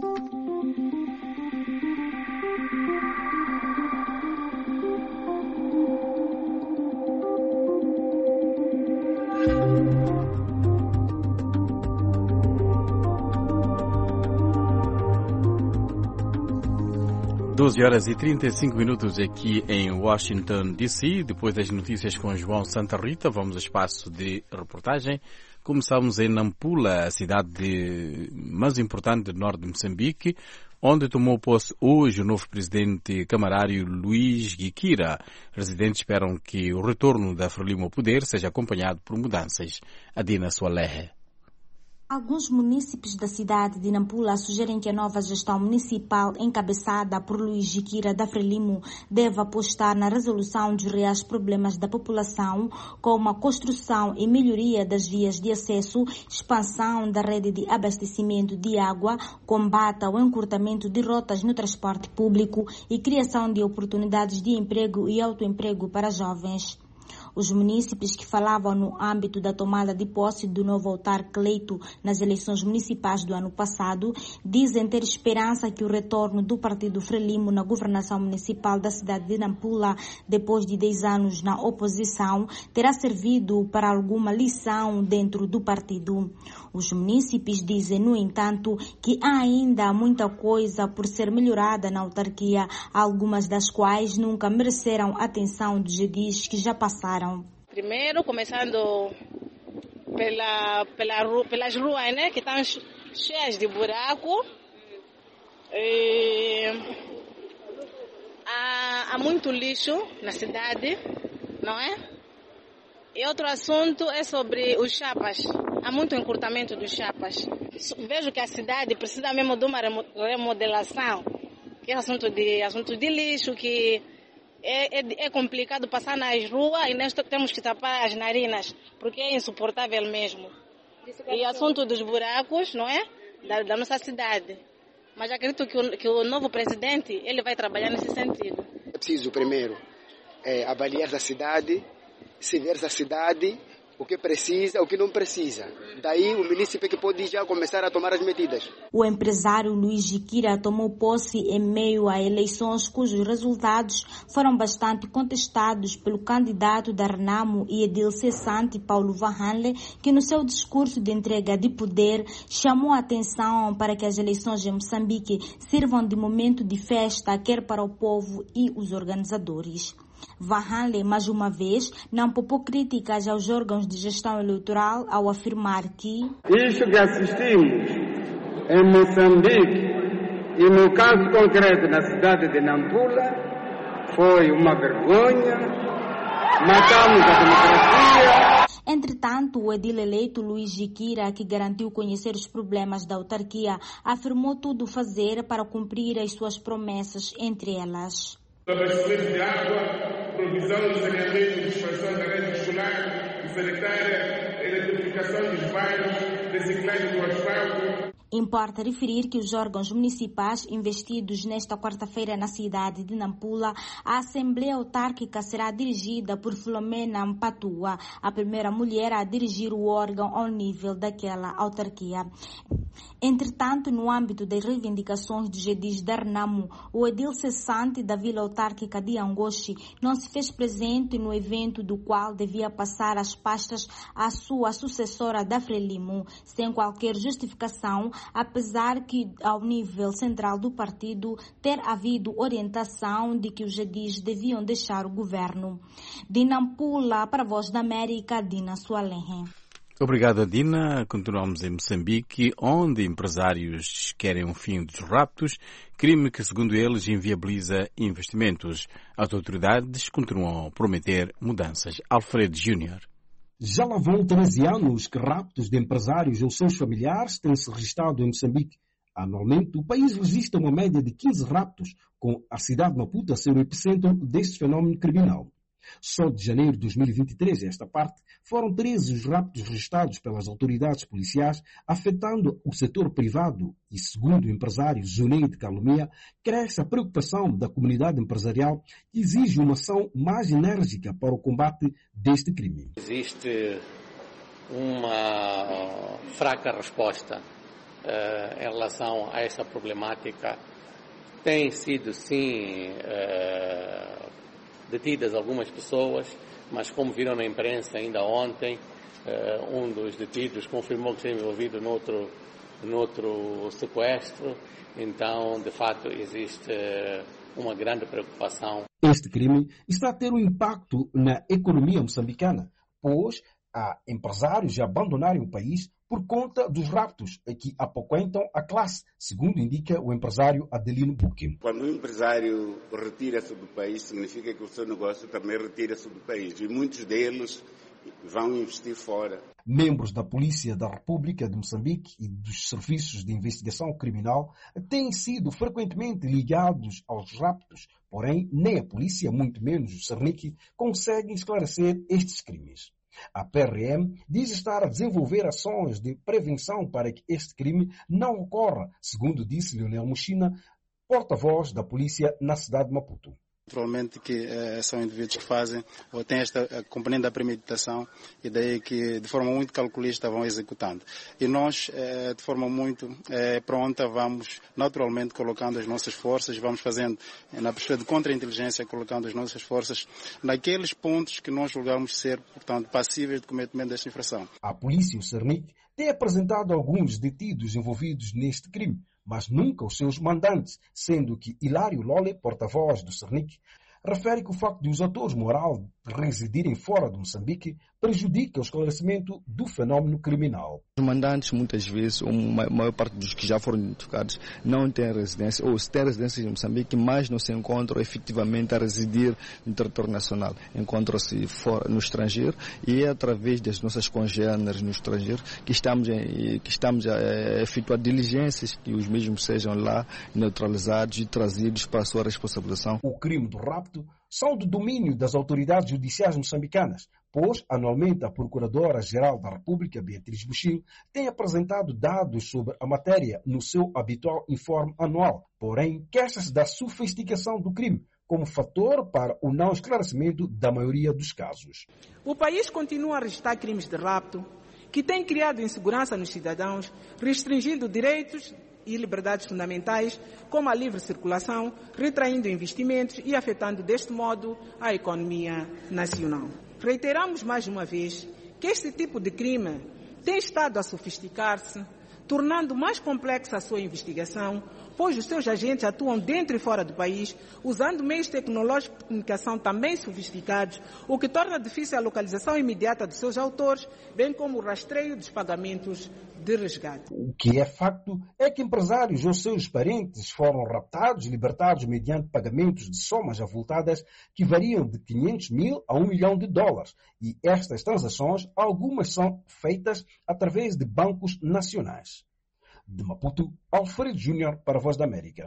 12 horas e 35 minutos aqui em Washington, D.C. Depois das notícias com João Santa Rita, vamos ao espaço de reportagem. Começamos em Nampula, a cidade mais importante do norte de Moçambique, onde tomou posse hoje o novo presidente camarário Luís Guiquira. Residentes esperam que o retorno da Frelimo ao poder seja acompanhado por mudanças. Adina Soalehe. Alguns munícipes da cidade de Nampula sugerem que a nova gestão municipal, encabeçada por Luís Guiquira da Frelimo, deve apostar na resolução dos reais problemas da população, como a construção e melhoria das vias de acesso, expansão da rede de abastecimento de água, combate ao encurtamento de rotas no transporte público e criação de oportunidades de emprego e autoemprego para jovens. Os munícipes que falavam no âmbito da tomada de posse do novo autarca eleito nas eleições municipais do ano passado dizem ter esperança que o retorno do partido Frelimo na governação municipal da cidade de Nampula, depois de 10 anos na oposição, terá servido para alguma lição dentro do partido. Os munícipes dizem, no entanto, que há ainda muita coisa por ser melhorada na autarquia, algumas das quais nunca mereceram atenção dos edis que já passaram. Primeiro, começando pelas ruas, né, que estão cheias de buraco. Há muito lixo na cidade, não é? E outro assunto é sobre os chapas. Há muito encurtamento dos chapas. Vejo que a cidade precisa mesmo de uma remodelação, que é assunto de lixo, que é complicado passar nas ruas e nós temos que tapar as narinas, porque é insuportável mesmo. E assunto dos buracos, não é? Da nossa cidade. Mas acredito que o novo presidente, ele vai trabalhar nesse sentido. É preciso primeiro avaliar a cidade, se ver a cidade, o que precisa, o que não precisa. Daí o município que pode já começar a tomar as medidas. O empresário Luís Guiquira tomou posse em meio a eleições cujos resultados foram bastante contestados pelo candidato da Renamo e edil cessante Paulo Vahanle, que no seu discurso de entrega de poder chamou a atenção para que as eleições em Moçambique sirvam de momento de festa, quer para o povo e os organizadores. Vahanle, mais uma vez, não poupou críticas aos órgãos de gestão eleitoral ao afirmar que isto que assistimos em Moçambique e no caso concreto na cidade de Nampula foi uma vergonha, matamos a democracia. Entretanto, o edil eleito Luís Guiquira, que garantiu conhecer os problemas da autarquia, afirmou tudo fazer para cumprir as suas promessas, entre elas abastecimento de água, provisão de saneamento, expansão da rede escolar e sanitária, eletrificação dos bairros, reciclagem do asfalto. Importa referir que os órgãos municipais investidos nesta quarta-feira na cidade de Nampula, a Assembleia Autárquica será dirigida por Filomena Mpatua, a primeira mulher a dirigir o órgão ao nível daquela autarquia. Entretanto, no âmbito das reivindicações dos edis da Renamo, o edil cessante da Vila Autárquica de Angoche não se fez presente no evento do qual devia passar as pastas à sua sucessora da Frelimo, sem qualquer justificação, apesar que, ao nível central do partido, ter havido orientação de que os edis deviam deixar o governo. De Nampula, para a Voz da América, Dina Sualenhe. Obrigado, Dina. Continuamos em Moçambique, onde empresários querem um fim dos raptos, crime que, segundo eles, inviabiliza investimentos. As autoridades continuam a prometer mudanças. Alfredo Júnior. Já lá vão 13 anos que raptos de empresários ou seus familiares têm-se registrado em Moçambique. Anualmente, o país registra uma média de 15 raptos, com a cidade de Maputo a ser o epicentro deste fenómeno criminal. Só de janeiro de 2023, esta parte, foram 13 os raptos registrados pelas autoridades policiais, afetando o setor privado e, segundo o empresário Zuneide Calomia, cresce a preocupação da comunidade empresarial que exige uma ação mais enérgica para o combate deste crime. Existe uma fraca resposta em relação a essa problemática. Tem sido, sim, detidas algumas pessoas, mas como viram na imprensa ainda ontem, um dos detidos confirmou que esteve envolvido noutro sequestro. Então, de fato, existe uma grande preocupação. Este crime está a ter um impacto na economia moçambicana, pois há empresários a abandonarem o país por conta dos raptos que apoquentam a classe, segundo indica o empresário Adelino Buquim. Quando um empresário retira-se do país, significa que o seu negócio também retira-se do país. E muitos deles vão investir fora. Membros da Polícia da República de Moçambique e dos Serviços de Investigação Criminal têm sido frequentemente ligados aos raptos, porém nem a polícia, muito menos o Cernic, conseguem esclarecer estes crimes. A PRM diz estar a desenvolver ações de prevenção para que este crime não ocorra, segundo disse Leonel Muxina, porta-voz da polícia na cidade de Maputo. Naturalmente que são indivíduos que fazem ou têm esta componente da premeditação e daí que de forma muito calculista vão executando. E nós, de forma muito pronta, vamos naturalmente colocando as nossas forças, vamos fazendo na perspectiva de contra-inteligência, colocando as nossas forças naqueles pontos que nós julgamos ser, portanto, passíveis de cometimento desta infração. A polícia e o Cernic têm apresentado alguns detidos envolvidos neste crime, mas nunca os seus mandantes, sendo que Hilário Lole, porta-voz do Cernic, refere que o facto de os atores morais residirem fora de Moçambique prejudica o esclarecimento do fenómeno criminal. Os mandantes, muitas vezes, a maior parte dos que já foram identificados, não têm residência, ou têm residência em Moçambique, mas não se encontram efetivamente a residir no território nacional. Encontram-se fora, no estrangeiro, e é através das nossas congêneres no estrangeiro que estamos a efetuar diligências que os mesmos sejam lá neutralizados e trazidos para a sua responsabilização. O crime do rapto são do domínio das autoridades judiciais moçambicanas, pois, anualmente, a Procuradora-Geral da República, Beatriz Buxil, tem apresentado dados sobre a matéria no seu habitual informe anual. Porém, queixa-se da sofisticação do crime como fator para o não esclarecimento da maioria dos casos. O país continua a registrar crimes de rapto que têm criado insegurança nos cidadãos, restringindo direitos e liberdades fundamentais, como a livre circulação, retraindo investimentos e afetando deste modo a economia nacional. Reiteramos mais uma vez que este tipo de crime tem estado a sofisticar-se, tornando mais complexa a sua investigação, pois os seus agentes atuam dentro e fora do país, usando meios tecnológicos de comunicação também sofisticados, o que torna difícil a localização imediata dos seus autores, bem como o rastreio dos pagamentos de resgate. O que é facto é que empresários ou seus parentes foram raptados e libertados mediante pagamentos de somas avultadas que variam de 500 mil a $1 milhão. E estas transações, algumas são feitas através de bancos nacionais. De Maputo, Alfredo Júnior para a Voz da América.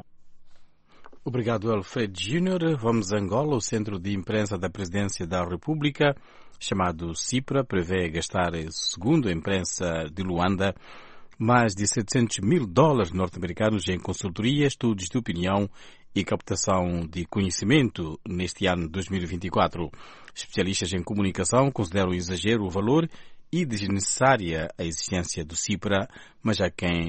Obrigado, Alfredo Júnior. Vamos a Angola. O Centro de Imprensa da Presidência da República, chamado CIPRA, prevê gastar, segundo a imprensa de Luanda, mais de $700 mil norte-americanos em consultoria, estudos de opinião e captação de conhecimento neste ano 2024. Especialistas em comunicação consideram exagero o valor e desnecessária a existência do CIPRA, mas há quem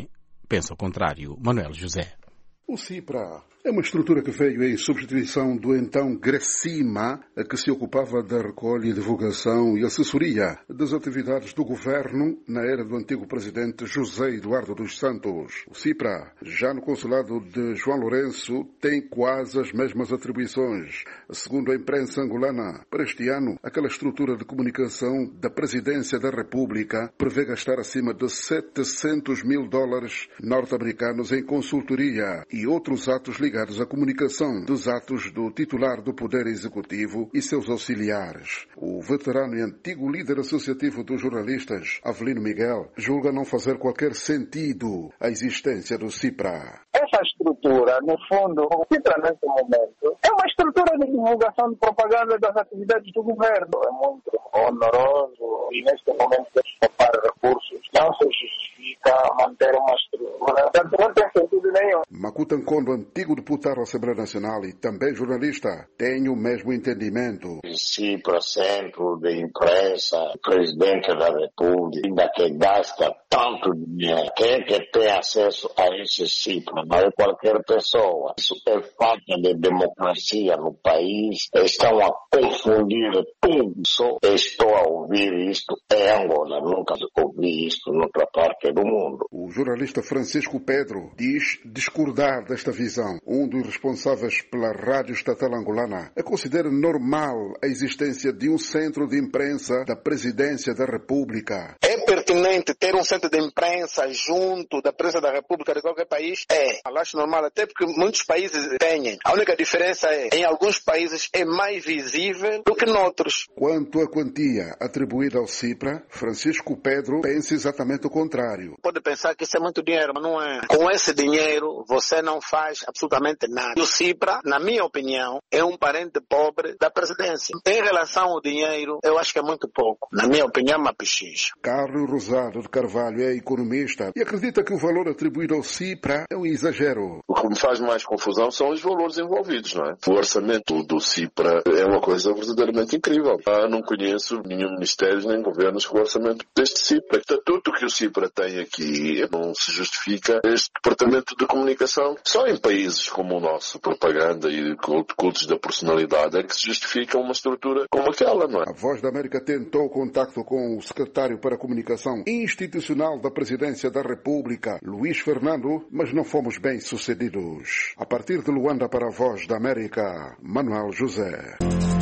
pensa o contrário. Manuel José. O CIPRA é uma estrutura que veio em substituição do então GRECIMA, que se ocupava da recolha, divulgação e assessoria das atividades do governo na era do antigo presidente José Eduardo dos Santos. O CIPRA, já no consulado de João Lourenço, tem quase as mesmas atribuições. Segundo a imprensa angolana, para este ano, aquela estrutura de comunicação da Presidência da República prevê gastar acima de $700 mil norte-americanos em consultoria e outros atos ligados à comunicação dos atos do titular do Poder Executivo e seus auxiliares. O veterano e antigo líder associativo dos jornalistas, Avelino Miguel, julga não fazer qualquer sentido a existência do CIPRA. Essa estrutura, no fundo, o CIPRA nesse momento, é uma estrutura de divulgação de propaganda das atividades do governo. É muito honoroso e neste momento de escapar recursos. Não se justifica manter uma estrutura. Portanto, não tem sentido nenhum. Makuta Nkondo, antigo deputado da Assembleia Nacional e também jornalista, tem o mesmo entendimento. O CIPRA, centro de imprensa, presidente da República, ainda que gasta tanto dinheiro. Quem é que tem acesso a esse CIPRA? Não é qualquer pessoa. Isso é falta de democracia no país. Estão a confundir tudo. Só estou a ouvir isto em Angola. Nunca ouvi isto noutra parte do mundo. O jornalista Francisco Pedro diz discordar desta visão. Um dos responsáveis pela Rádio Estatal Angolana considera normal a existência de um centro de imprensa da Presidência da República. É pertinente ter um centro de imprensa junto da Presidência da República de qualquer país? Eu acho normal, até porque muitos países têm. A única diferença é, em alguns países é mais visível do que noutros. Quanto à quantia atribuída ao CIPRA, Francisco Pedro pensa exatamente o contrário. Pode pensar que isso é muito dinheiro, mas não é. Com esse dinheiro, você não faz absolutamente nada. O CIPRA, na minha opinião, é um parente pobre da presidência. Em relação ao dinheiro, eu acho que é muito pouco. Na minha opinião, é uma pichicha. Carlos Rosado de Carvalho é economista e acredita que o valor atribuído ao CIPRA é um exagero. O que me faz mais confusão são os valores envolvidos, não é? O orçamento do CIPRA é uma coisa verdadeiramente incrível. Não conheço nenhum ministério nem governos com o orçamento deste CIPRA. O estatuto que o CIPRA tem aqui não se justifica este departamento de comunicação. Só em países como o nosso, propaganda e cultos da personalidade, é que se justifica uma estrutura como aquela, não é? A Voz da América tentou contacto com o secretário para a Comunicação Institucional da Presidência da República, Luís Fernando, mas não fomos bem sucedidos. A partir de Luanda para a Voz da América, Manuel José.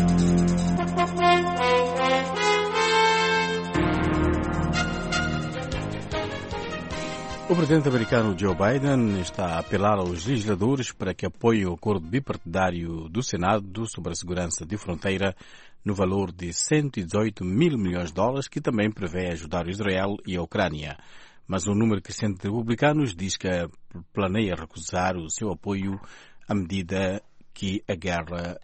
O presidente americano Joe Biden está a apelar aos legisladores para que apoiem o acordo bipartidário do Senado sobre a segurança de fronteira no valor de $118 mil milhões, que também prevê ajudar Israel e a Ucrânia. Mas um número crescente de republicanos diz que planeia recusar o seu apoio à medida que a guerra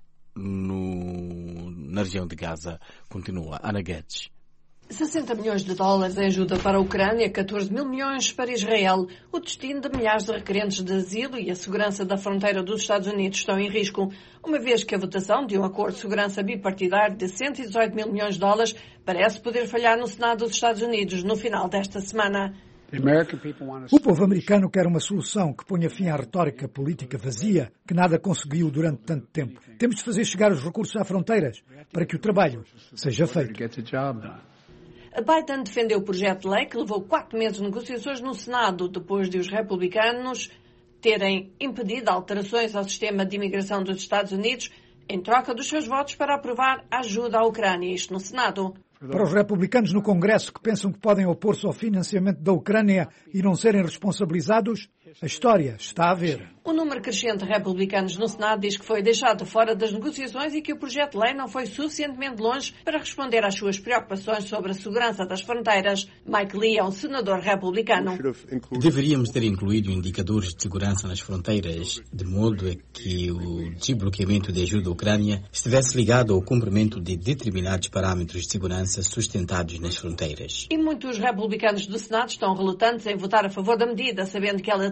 na região de Gaza continua. Ana Guedes. $60 milhões em ajuda para a Ucrânia, 14 mil milhões para Israel. O destino de milhares de requerentes de asilo e a segurança da fronteira dos Estados Unidos estão em risco, uma vez que a votação de um acordo de segurança bipartidário de $118 mil milhões parece poder falhar no Senado dos Estados Unidos no final desta semana. O povo americano quer uma solução que ponha fim à retórica política vazia que nada conseguiu durante tanto tempo. Temos de fazer chegar os recursos às fronteiras para que o trabalho seja feito. Biden defendeu o projeto de lei que levou 4 meses de negociações no Senado, depois de os republicanos terem impedido alterações ao sistema de imigração dos Estados Unidos em troca dos seus votos para aprovar a ajuda à Ucrânia, isto no Senado. Para os republicanos no Congresso que pensam que podem opor-se ao financiamento da Ucrânia e não serem responsabilizados, a história está a ver. O número crescente de republicanos no Senado diz que foi deixado fora das negociações e que o projeto de lei não foi suficientemente longe para responder às suas preocupações sobre a segurança das fronteiras. Mike Lee é um senador republicano. Deveríamos ter incluído indicadores de segurança nas fronteiras, de modo a que o desbloqueamento de ajuda à Ucrânia estivesse ligado ao cumprimento de determinados parâmetros de segurança sustentados nas fronteiras. E muitos republicanos do Senado estão relutantes em votar a favor da medida, sabendo que ela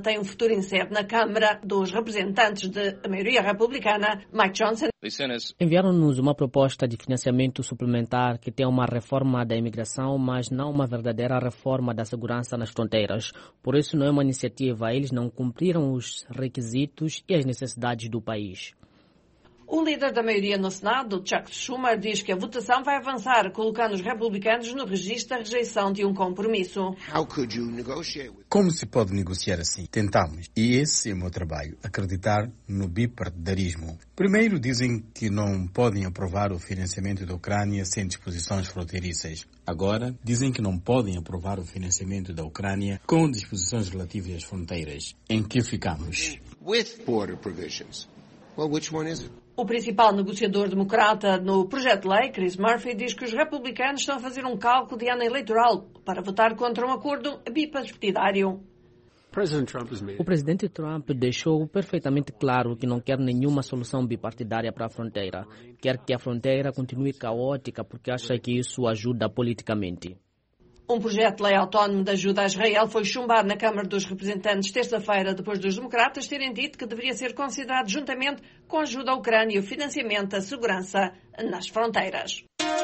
tem um futuro incerto na Câmara dos Representantes de maioria republicana, Mike Johnson. Enviaram-nos uma proposta de financiamento suplementar que tem uma reforma da imigração, mas não uma verdadeira reforma da segurança nas fronteiras. Por isso não é uma iniciativa, eles não cumpriram os requisitos e as necessidades do país. O líder da maioria no Senado, Chuck Schumer, diz que a votação vai avançar, colocando os republicanos no registro da rejeição de um compromisso. Como se pode negociar assim? Tentamos. E esse é o meu trabalho, acreditar no bipartidarismo. Primeiro dizem que não podem aprovar o financiamento da Ucrânia sem disposições fronteiriças. Agora dizem que não podem aprovar o financiamento da Ucrânia com disposições relativas às fronteiras. Em que ficamos? With border provisions. Well, which one is it? O principal negociador democrata no projeto de lei, Chris Murphy, diz que os republicanos estão a fazer um cálculo de ano eleitoral para votar contra um acordo bipartidário. O presidente Trump deixou perfeitamente claro que não quer nenhuma solução bipartidária para a fronteira. Quer que a fronteira continue caótica porque acha que isso ajuda politicamente. Um projeto de lei autónomo de ajuda a Israel foi chumbado na Câmara dos Representantes terça-feira, depois dos democratas terem dito que deveria ser considerado juntamente com a ajuda à Ucrânia e o financiamento da segurança nas fronteiras.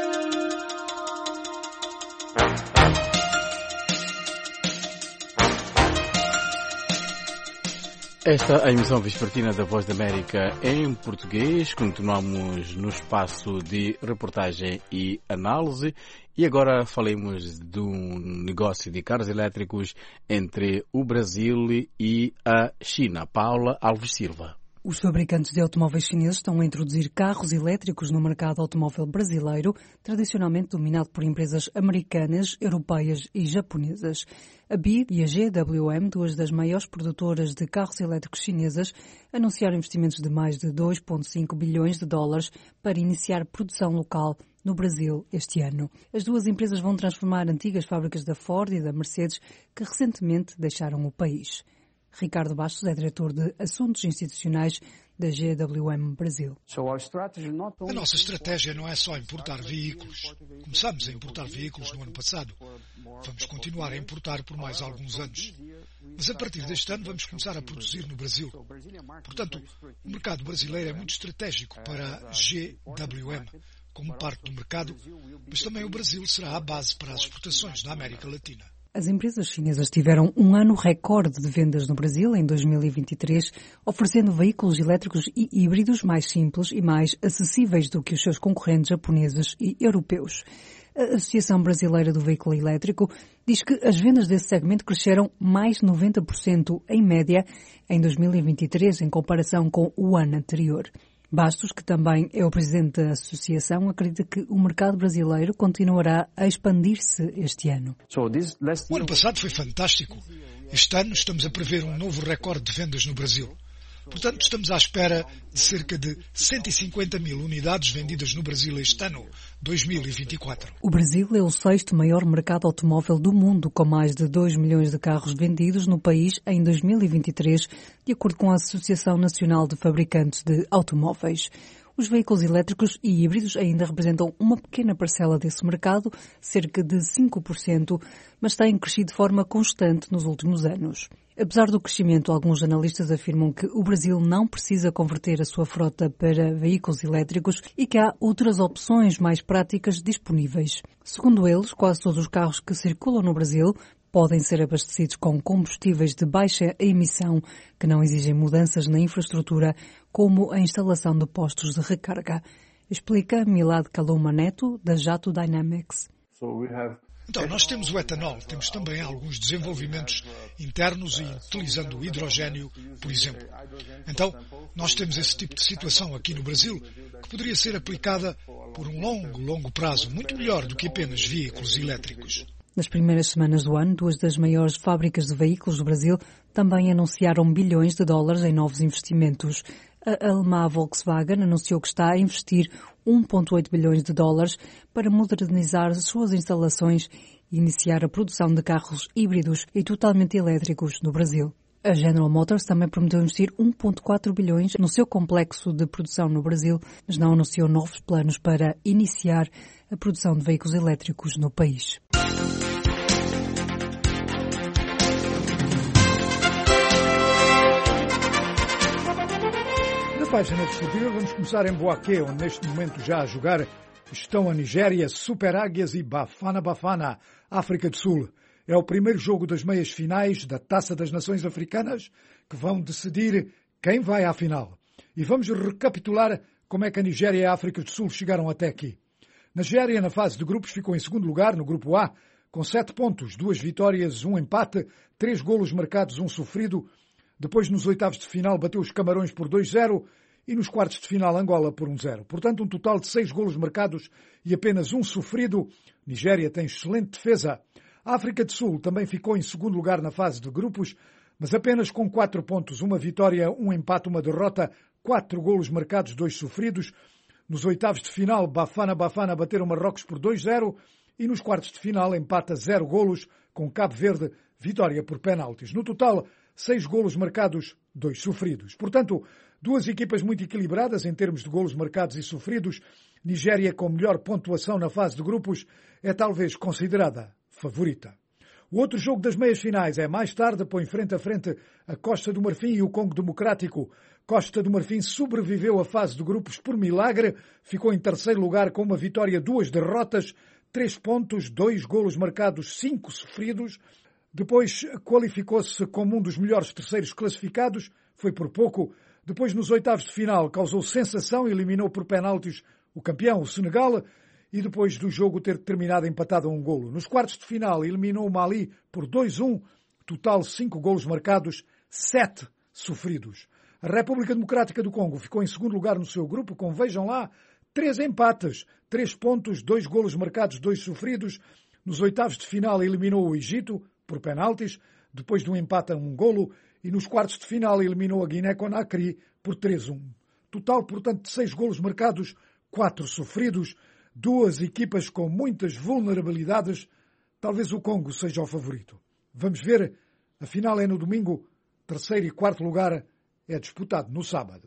Esta é a emissão vespertina da Voz da América em português. Continuamos no espaço de reportagem e análise. E agora falemos de um negócio de carros elétricos entre o Brasil e a China. Paula Alves Silva. Os fabricantes de automóveis chineses estão a introduzir carros elétricos no mercado automóvel brasileiro, tradicionalmente dominado por empresas americanas, europeias e japonesas. A BYD e a GWM, duas das maiores produtoras de carros elétricos chinesas, anunciaram investimentos de mais de 2,5 bilhões de dólares para iniciar produção local no Brasil este ano. As duas empresas vão transformar antigas fábricas da Ford e da Mercedes que recentemente deixaram o país. Ricardo Bastos é diretor de Assuntos Institucionais da GWM Brasil. A nossa estratégia não é só importar veículos. Começamos a importar veículos no ano passado. Vamos continuar a importar por mais alguns anos. Mas a partir deste ano vamos começar a produzir no Brasil. Portanto, o mercado brasileiro é muito estratégico para a GWM como parte do mercado, mas também o Brasil será a base para as exportações na América Latina. As empresas chinesas tiveram um ano recorde de vendas no Brasil em 2023, oferecendo veículos elétricos e híbridos mais simples e mais acessíveis do que os seus concorrentes japoneses e europeus. A Associação Brasileira do Veículo Elétrico diz que as vendas desse segmento cresceram mais de 90% em média em 2023 em comparação com o ano anterior. Bastos, que também é o presidente da associação, acredita que o mercado brasileiro continuará a expandir-se este ano. O ano passado foi fantástico. Este ano estamos a prever um novo recorde de vendas no Brasil. Portanto, estamos à espera de cerca de 150 mil unidades vendidas no Brasil este ano, 2024. O Brasil é o sexto maior mercado automóvel do mundo, com mais de 2 milhões de carros vendidos no país em 2023, de acordo com a Associação Nacional de Fabricantes de Automóveis. Os veículos elétricos e híbridos ainda representam uma pequena parcela desse mercado, cerca de 5%, mas têm crescido de forma constante nos últimos anos. Apesar do crescimento, alguns analistas afirmam que o Brasil não precisa converter a sua frota para veículos elétricos e que há outras opções mais práticas disponíveis. Segundo eles, quase todos os carros que circulam no Brasil podem ser abastecidos com combustíveis de baixa emissão, que não exigem mudanças na infraestrutura, como a instalação de postos de recarga. Explica Milad Kaluma Neto, da Jato Dynamics. Então, nós temos o etanol, temos também alguns desenvolvimentos internos e utilizando o hidrogênio, por exemplo. Então, nós temos esse tipo de situação aqui no Brasil que poderia ser aplicada por um longo prazo, muito melhor do que apenas veículos elétricos. Nas primeiras semanas do ano, duas das maiores fábricas de veículos do Brasil também anunciaram bilhões de dólares em novos investimentos. A alemã Volkswagen anunciou que está a investir 1,8 bilhões de dólares para modernizar as suas instalações e iniciar a produção de carros híbridos e totalmente elétricos no Brasil. A General Motors também prometeu investir 1,4 bilhões no seu complexo de produção no Brasil, mas não anunciou novos planos para iniciar a produção de veículos elétricos no país. página desportiva vamos começar em Boaké, onde neste momento já a jogar estão a Nigéria, Super Águias e Bafana Bafana, África do Sul. É o primeiro jogo das meias finais da Taça das Nações Africanas que vão decidir quem vai à final. E vamos recapitular como é que a Nigéria e a África do Sul chegaram até aqui. Nigéria, na fase de grupos, ficou em segundo lugar no grupo A, com 7 pontos, 2 vitórias, 1 empate, 3 golos marcados, 1 sofrido. Depois, nos oitavos de final, bateu os Camarões por 2-0 e nos quartos de final, Angola por 1-0. Portanto, um total de 6 golos marcados e apenas 1 sofrido. Nigéria tem excelente defesa. A África do Sul também ficou em segundo lugar na fase de grupos, mas apenas com 4 pontos, 1 vitória, 1 empate, 1 derrota, 4 golos marcados, 2 sofridos. Nos oitavos de final, Bafana Bafana bateram Marrocos por 2-0 e nos quartos de final, empata 0 golos com Cabo Verde, vitória por penaltis. No total, 6 golos marcados, 2 sofridos. Portanto, duas equipas muito equilibradas em termos de golos marcados e sofridos. Nigéria, com melhor pontuação na fase de grupos, é talvez considerada favorita. O outro jogo das meias finais é mais tarde, põe frente a frente a Costa do Marfim e o Congo Democrático. Costa do Marfim sobreviveu à fase de grupos por milagre, ficou em terceiro lugar com uma vitória, 2 derrotas, 3 pontos, 2 golos marcados, 5 sofridos. Depois qualificou-se como um dos melhores terceiros classificados, foi por pouco. Depois, nos oitavos de final, causou sensação e eliminou por penaltis o campeão, o Senegal, e depois do jogo ter terminado empatado a 1 golo. Nos quartos de final, eliminou o Mali por 2-1, total 5 golos marcados, 7 sofridos. A República Democrática do Congo ficou em segundo lugar no seu grupo, com, vejam lá, 3 empates, 3 pontos, 2 golos marcados, 2 sofridos. Nos oitavos de final, eliminou o Egito por penaltis, depois de um empate a 1 golo, e nos quartos de final eliminou a Guiné-Conakry por 3-1. Total, portanto, de 6 golos marcados, 4 sofridos, duas equipas com muitas vulnerabilidades. Talvez o Congo seja o favorito. Vamos ver, a final é no domingo, terceiro e quarto lugar é disputado no sábado.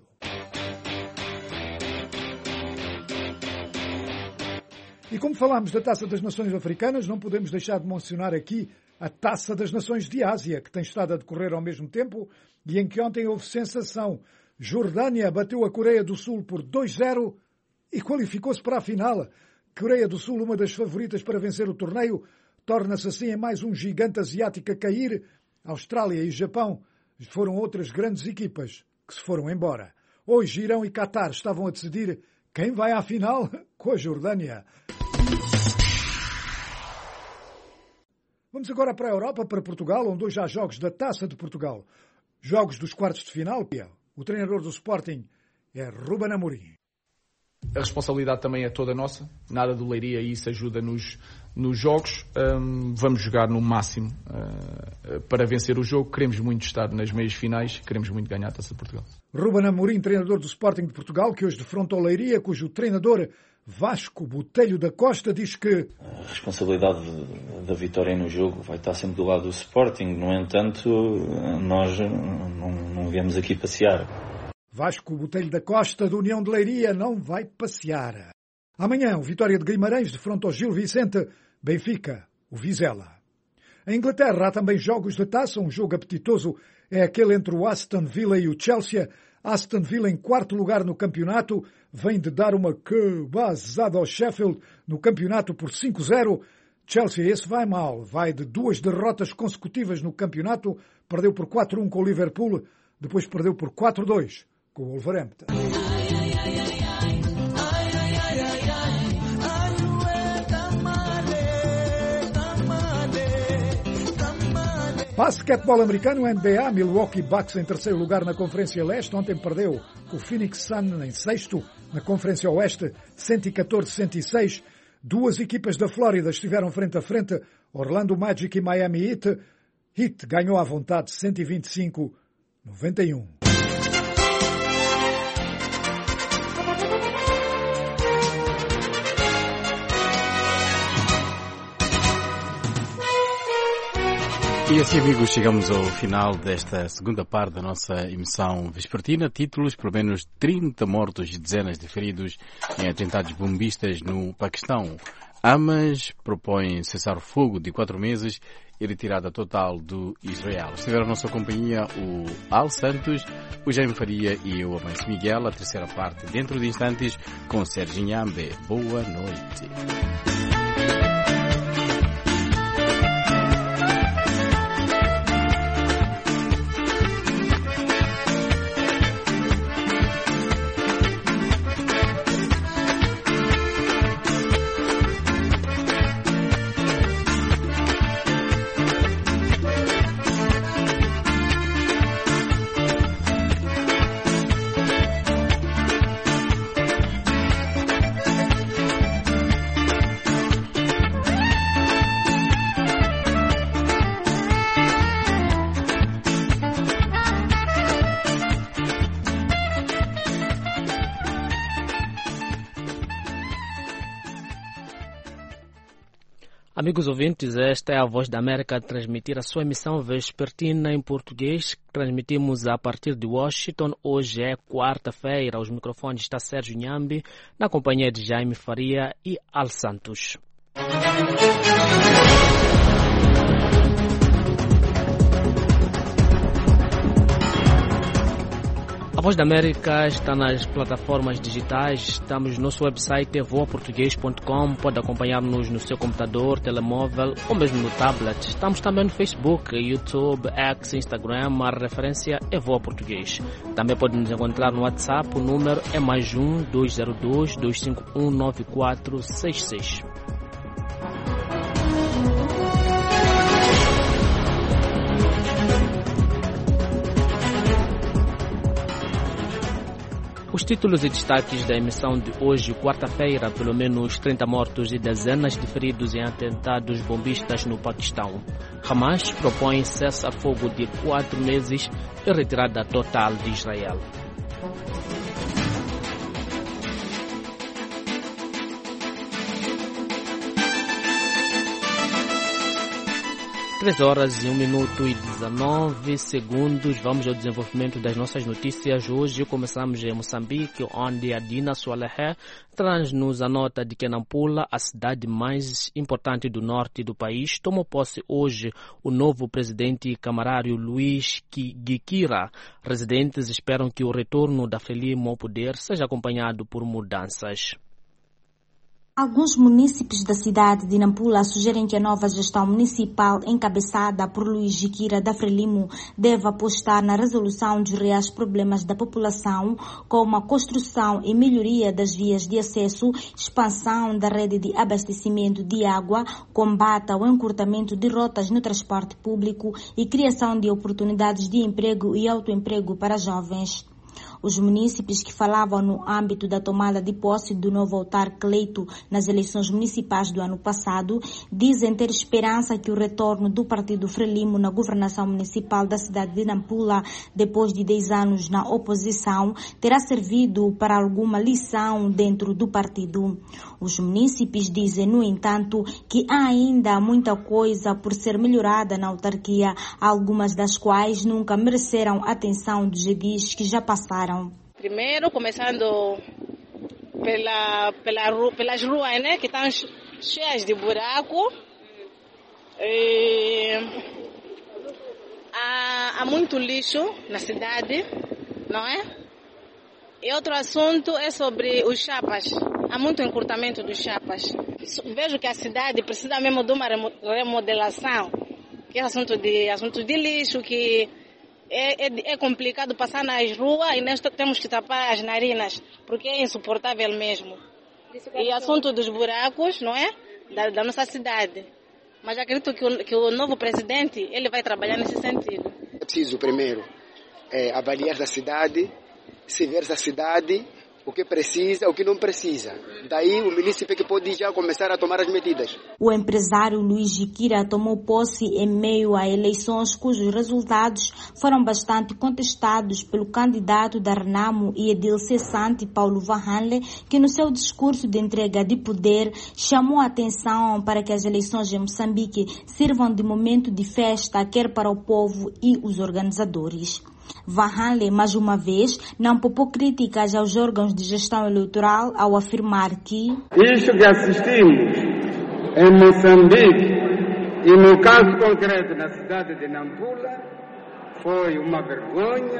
E como falámos da Taça das Nações Africanas, não podemos deixar de mencionar aqui a Taça das Nações de Ásia, que tem estado a decorrer ao mesmo tempo e em que ontem houve sensação. Jordânia bateu a Coreia do Sul por 2-0 e qualificou-se para a final. Coreia do Sul, uma das favoritas para vencer o torneio, torna-se assim em mais um gigante asiático a cair. Austrália e Japão foram outras grandes equipas que se foram embora. Hoje, Irão e Qatar estavam a decidir quem vai à final com a Jordânia. Vamos agora para a Europa, para Portugal, onde hoje há jogos da Taça de Portugal. Jogos dos quartos de final. O treinador do Sporting é Ruben Amorim. A responsabilidade também é toda nossa. Nada do Leiria e isso ajuda nos jogos. Vamos jogar no máximo para vencer o jogo. Queremos muito estar nas meias finais. Queremos muito ganhar a Taça de Portugal. Ruben Amorim, treinador do Sporting de Portugal, que hoje defronta o Leiria, cujo treinador Vasco Botelho da Costa diz que a responsabilidade da vitória no jogo vai estar sempre do lado do Sporting. No entanto, nós não viemos aqui passear. Vasco Botelho da Costa, da União de Leiria, não vai passear. Amanhã, o Vitória de Guimarães defronta o Gil Vicente, Benfica, o Vizela. Em Inglaterra há também jogos de taça, um jogo apetitoso é aquele entre o Aston Villa e o Chelsea. Aston Villa em quarto lugar no campeonato, vem de dar uma cabazada ao Sheffield no campeonato por 5-0. Chelsea, esse vai mal, vai de 2 derrotas consecutivas no campeonato, perdeu por 4-1 com o Liverpool, depois perdeu por 4-2 com o Wolverhampton. Basquetebol americano, NBA, Milwaukee Bucks em terceiro lugar na Conferência Leste. Ontem perdeu o Phoenix Sun em sexto na Conferência Oeste, 114-106. Duas equipas da Flórida estiveram frente a frente, Orlando Magic e Miami Heat. Heat ganhou à vontade 125-91. E assim, amigos, chegamos ao final desta segunda parte da nossa emissão vespertina. Títulos: pelo menos 30 mortos e dezenas de feridos em atentados bombistas no Paquistão. Hamas propõe cessar-fogo de 4 meses e retirada total do Israel. Estiveram na nossa companhia o Al Santos, o Jaime Faria e eu, Amancio Miguel. A terceira parte dentro de instantes com Sérgio Inhambe. Boa noite. Amigos ouvintes, esta é a Voz da América a transmitir a sua emissão vespertina em português. Transmitimos a partir de Washington. Hoje é quarta-feira. Aos microfones está Sérgio Inhambe, na companhia de Jaime Faria e Al Santos. A Voz da América está nas plataformas digitais, estamos no nosso website voaportugues.com, pode acompanhar-nos no seu computador, telemóvel ou mesmo no tablet. Estamos também no Facebook, YouTube, X, Instagram, a referência é Voa Português. Também pode nos encontrar no WhatsApp, o número é +1 202 251 9466. Os títulos e destaques da emissão de hoje, quarta-feira, pelo menos 30 mortos e dezenas de feridos em atentados bombistas no Paquistão. Hamas propõe cessar-fogo de 4 meses e retirada total de Israel. Horas e 1 minuto e 19 segundos. Vamos ao desenvolvimento das nossas notícias. Hoje começamos em Moçambique, onde a Dina Soalehé traz-nos a nota de que Nampula, a cidade mais importante do norte do país, tomou posse hoje o novo presidente camarário Luís Gikira. Residentes esperam que o retorno da Frelimo ao poder seja acompanhado por mudanças. Alguns munícipes da cidade de Nampula sugerem que a nova gestão municipal, encabeçada por Luís Gikira da Frelimo, deve apostar na resolução dos reais problemas da população, como a construção e melhoria das vias de acesso, expansão da rede de abastecimento de água, combate ao encurtamento de rotas no transporte público e criação de oportunidades de emprego e autoemprego para jovens. Os munícipes que falavam no âmbito da tomada de posse do novo autarca eleito nas eleições municipais do ano passado dizem ter esperança que o retorno do partido Frelimo na governação municipal da cidade de Nampula, depois de 10 anos na oposição, terá servido para alguma lição dentro do partido. Os munícipes dizem, no entanto, que há ainda muita coisa por ser melhorada na autarquia, algumas das quais nunca mereceram atenção dos edis que já passaram. Primeiro, começando pelas ruas, né, que estão cheias de buraco. Há muito lixo na cidade, não é? E outro assunto é sobre os chapas. Há muito encurtamento dos chapas. Vejo que a cidade precisa mesmo de uma remodelação, que é assunto de lixo, que é complicado passar nas ruas e nós temos que tapar as narinas, porque é insuportável mesmo. E assunto dos buracos, não é? Da nossa cidade. Mas acredito que o novo presidente, ele vai trabalhar nesse sentido. É preciso primeiro avaliar a cidade, se ver a cidade, o que precisa, o que não precisa. Daí o município que pode já começar a tomar as medidas. O empresário Luís Gikira tomou posse em meio a eleições cujos resultados foram bastante contestados pelo candidato da Renamo e edil cessante Paulo Vahanle, que no seu discurso de entrega de poder chamou a atenção para que as eleições em Moçambique sirvam de momento de festa, quer para o povo e os organizadores. Vahanle, mais uma vez, não poupou críticas aos órgãos de gestão eleitoral ao afirmar que isto que assistimos em Moçambique E no caso concreto, na cidade de Nampula, foi uma vergonha.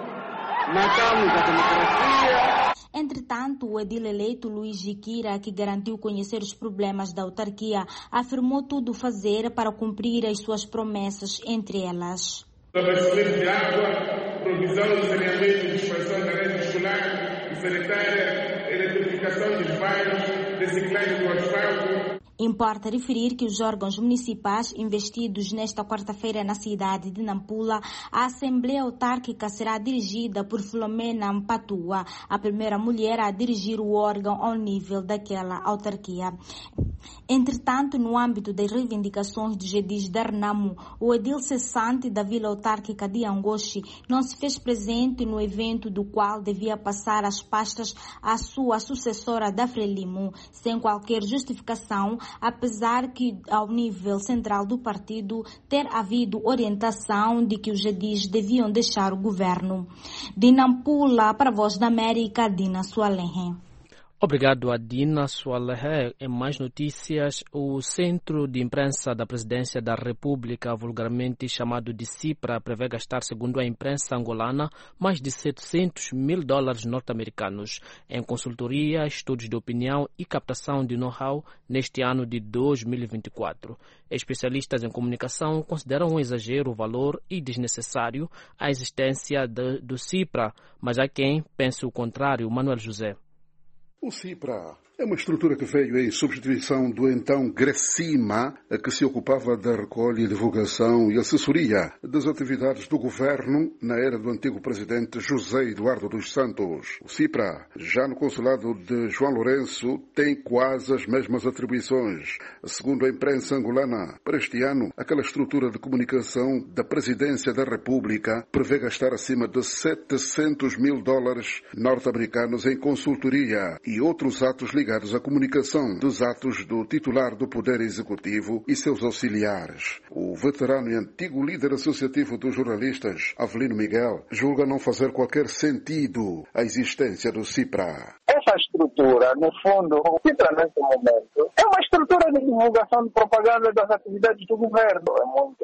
Matamos a democracia. Entretanto, o edil eleito Luiz Jiquira, que garantiu conhecer os problemas da autarquia, afirmou tudo fazer para cumprir as suas promessas, entre elas: abastecimento de água, provisão de saneamento e expansão da rede escolar e sanitária, eletrificação dos bairros, reciclagem do asfalto. Importa referir que os órgãos municipais investidos nesta quarta-feira na cidade de Nampula, a Assembleia Autárquica será dirigida por Filomena Mpatua, a primeira mulher a dirigir o órgão ao nível daquela autarquia. Entretanto, no âmbito das reivindicações dos edis de Renamo, o edil cessante da Vila Autárquica de Angoche não se fez presente no evento do qual devia passar as pastas à sua sucessora da Frelimo, sem qualquer justificação, apesar que, ao nível central do partido, ter havido orientação de que os edis deviam deixar o governo. De Nampula, para a Voz da América, Dina Sualenhe. Obrigado a Dina Sualenhe. Em mais notícias, o Centro de Imprensa da Presidência da República, vulgarmente chamado de CIPRA, prevê gastar, segundo a imprensa angolana, mais de $700 mil norte-americanos em consultoria, estudos de opinião e captação de know-how neste ano de 2024. Especialistas em comunicação consideram um exagero o valor e desnecessário a existência do CIPRA, mas há quem pense o contrário. Manuel José. O CIPRA é uma estrutura que veio em substituição do então GRECIMA, que se ocupava da recolha e divulgação e assessoria das atividades do governo na era do antigo presidente José Eduardo dos Santos. O CIPRA, já no consulado de João Lourenço, tem quase as mesmas atribuições. Segundo a imprensa angolana, para este ano, aquela estrutura de comunicação da Presidência da República prevê gastar acima de $700 mil norte-americanos em consultoria e outros atos ligados à comunicação dos atos do titular do Poder Executivo e seus auxiliares. O veterano e antigo líder associativo dos jornalistas, Avelino Miguel, julga não fazer qualquer sentido a existência do CIPRA. Essa estrutura, no fundo, o CIPRA nesse momento, é uma estrutura de divulgação de propaganda das atividades do governo. É muito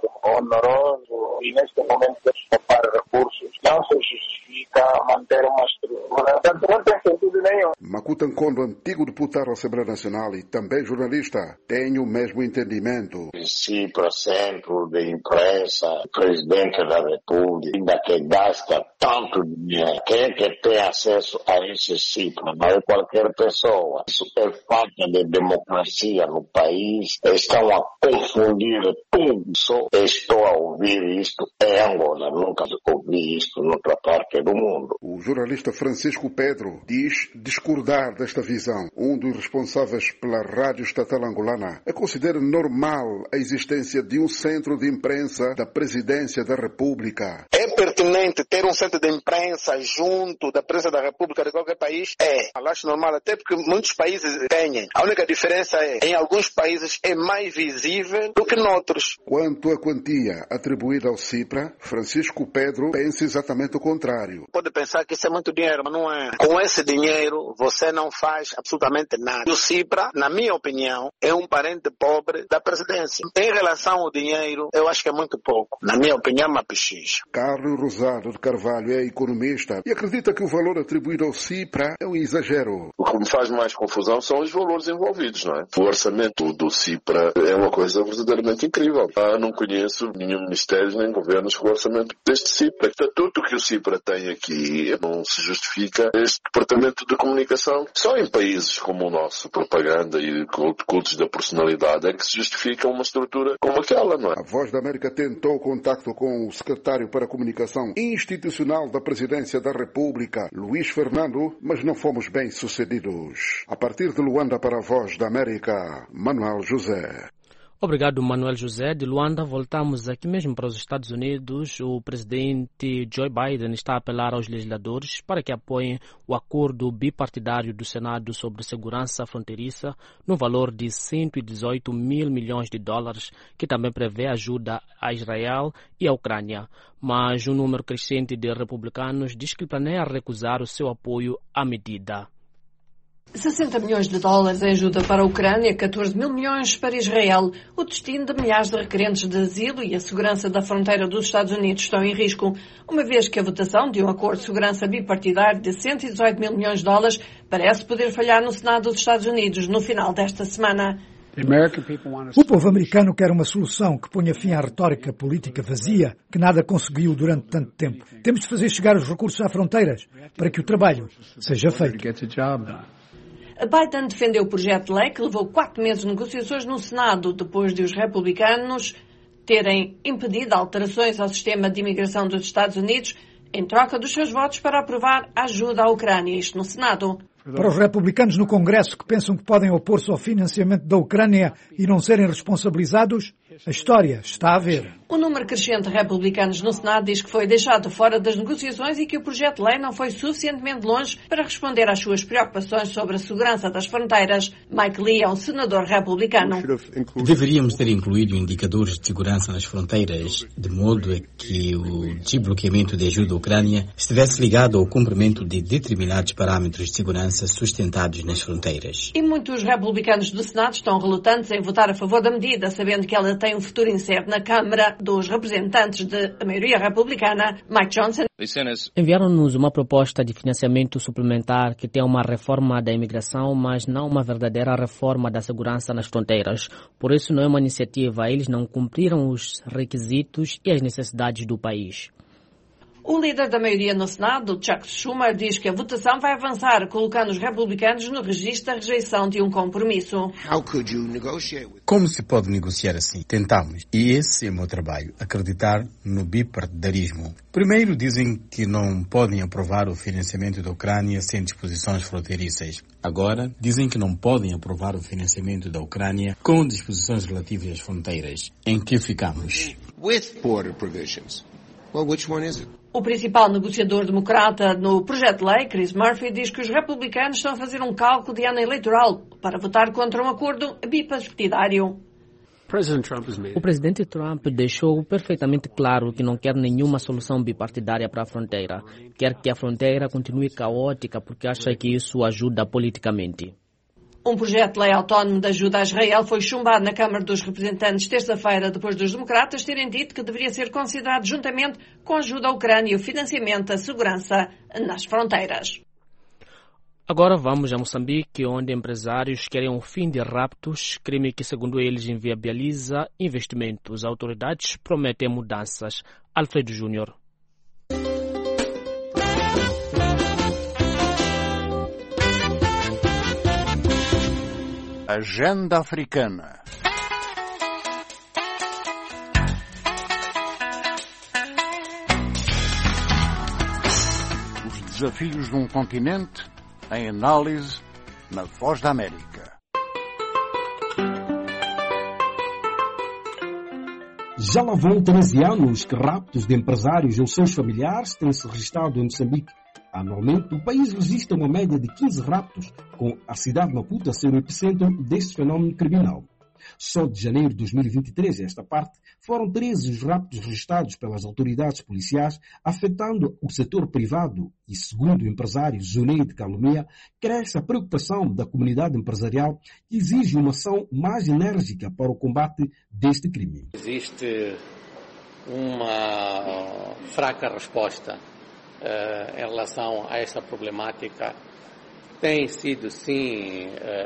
oneroso e neste momento despopar recursos. Não se justifica manter uma estrutura. Portanto, não tem sentido nenhum. Makuta Nkondo, antigo deputado à Assembleia Nacional e também jornalista, tem o mesmo entendimento. O CIPRA, Centro de Imprensa, Presidente da República, ainda que gasta tanto dinheiro. Quem é que tem acesso a esse CIPRA? Não é qualquer pessoa. Isso é falta de democracia no país. Estão a confundir tudo. Só estou a ouvir isto em Angola. Nunca ouvi isto noutra parte do mundo. O jornalista Francisco Pedro diz discordar desta visão. Um dos responsáveis pela Rádio Estatal Angolana considera normal a existência de um centro de imprensa da Presidência da República. É pertinente ter um centro de imprensa junto da Presidência da República de qualquer país? Acho normal, até porque muitos países têm. A única diferença é, em alguns países é mais visível do que noutros. Quanto à quantia atribuída ao CIPRA, Francisco Pedro pensa exatamente o contrário. Pode pensar que isso é muito dinheiro, mas não é. Com esse dinheiro, você não faz absolutamente nada. O CIPRA, na minha opinião, é um parente pobre da presidência. Em relação ao dinheiro, eu acho que é muito pouco. Na minha opinião, é uma pechincha. Carlos Rosado de Carvalho é economista e acredita que o valor atribuído ao CIPRA é um exagero. O que me faz mais confusão são os valores envolvidos, não é? O orçamento do CIPRA é uma coisa verdadeiramente incrível. Não conheço nenhum ministério nem governos com o orçamento deste CIPRA. O estatuto que o CIPRA tem aqui não se justifica este departamento de comunicação. Só em países como o nosso, propaganda e cultos da personalidade, é que se justifica uma estrutura como aquela, não é? A Voz da América tentou contacto com o secretário para a Comunicação Institucional da Presidência da República, Luiz Fernando, mas não fomos bem sucedidos. A partir de Luanda para a Voz da América, Manuel José. Obrigado, Manuel José. De Luanda, voltamos aqui mesmo para os Estados Unidos. O presidente Joe Biden está a apelar aos legisladores para que apoiem o acordo bipartidário do Senado sobre segurança fronteiriça no valor de $118 mil milhões, que também prevê ajuda a Israel e à Ucrânia. Mas um número crescente de republicanos diz que planeia recusar o seu apoio à medida. 60 milhões de dólares em ajuda para a Ucrânia, 14 mil milhões para Israel. O destino de milhares de requerentes de asilo e a segurança da fronteira dos Estados Unidos estão em risco, uma vez que a votação de um acordo de segurança bipartidário de 118 mil milhões de dólares parece poder falhar no Senado dos Estados Unidos no final desta semana. O povo americano quer uma solução que ponha fim à retórica política vazia que nada conseguiu durante tanto tempo. Temos de fazer chegar os recursos às fronteiras para que o trabalho seja feito. Biden defendeu o projeto de lei que levou 4 meses de negociações no Senado, depois de os republicanos terem impedido alterações ao sistema de imigração dos Estados Unidos em troca dos seus votos para aprovar a ajuda à Ucrânia, isto no Senado. Para os republicanos no Congresso que pensam que podem opor-se ao financiamento da Ucrânia e não serem responsabilizados, a história está a ver. O número crescente de republicanos no Senado diz que foi deixado fora das negociações e que o projeto de lei não foi suficientemente longe para responder às suas preocupações sobre a segurança das fronteiras. Mike Lee é um senador republicano. Deveríamos ter incluído indicadores de segurança nas fronteiras, de modo a que o desbloqueamento de ajuda à Ucrânia estivesse ligado ao cumprimento de determinados parâmetros de segurança sustentados nas fronteiras. E muitos republicanos do Senado estão relutantes em votar a favor da medida, sabendo que ela tem um futuro incerto na Câmara dos Representantes de a maioria republicana. Mike Johnson. Enviaram-nos uma proposta de financiamento suplementar que tem uma reforma da imigração, mas não uma verdadeira reforma da segurança nas fronteiras. Por isso não é uma iniciativa, eles não cumpriram os requisitos e as necessidades do país. O líder da maioria no Senado, Chuck Schumer, diz que a votação vai avançar, colocando os republicanos no registro da rejeição de um compromisso. Como se pode negociar assim? Tentamos. E esse é o meu trabalho, acreditar no bipartidarismo. Primeiro dizem que não podem aprovar o financiamento da Ucrânia sem disposições fronteiriças. Agora dizem que não podem aprovar o financiamento da Ucrânia com disposições relativas às fronteiras. Em que ficamos? With border provisions. Well, which one is it? O principal negociador democrata no projeto de lei, Chris Murphy, diz que os republicanos estão a fazer um cálculo de ano eleitoral para votar contra um acordo bipartidário. O presidente Trump deixou perfeitamente claro que não quer nenhuma solução bipartidária para a fronteira. Quer que a fronteira continue caótica porque acha que isso ajuda politicamente. Um projeto de lei autónomo de ajuda a Israel foi chumbado na Câmara dos Representantes terça-feira, depois dos democratas terem dito que deveria ser considerado juntamente com a ajuda à Ucrânia e o financiamento da segurança nas fronteiras. Agora vamos a Moçambique, onde empresários querem um fim de raptos, crime que, segundo eles, inviabiliza investimentos. Autoridades prometem mudanças. Alfredo Júnior. Agenda Africana. Os desafios de um continente em análise na Voz da América. Já lá vão 13 anos que raptos de empresários ou seus familiares têm se registrado em Moçambique. Anualmente, o país registra uma média de 15 raptos, com a cidade de Maputo a ser o epicentro deste fenómeno criminal. Só de janeiro de 2023, a esta parte, foram 13 os raptos registrados pelas autoridades policiais, afetando o setor privado e, segundo o empresário Zuneide Calomia, cresce a preocupação da comunidade empresarial que exige uma ação mais enérgica para o combate deste crime. Existe uma fraca resposta em relação a esta problemática. Tem sido, sim,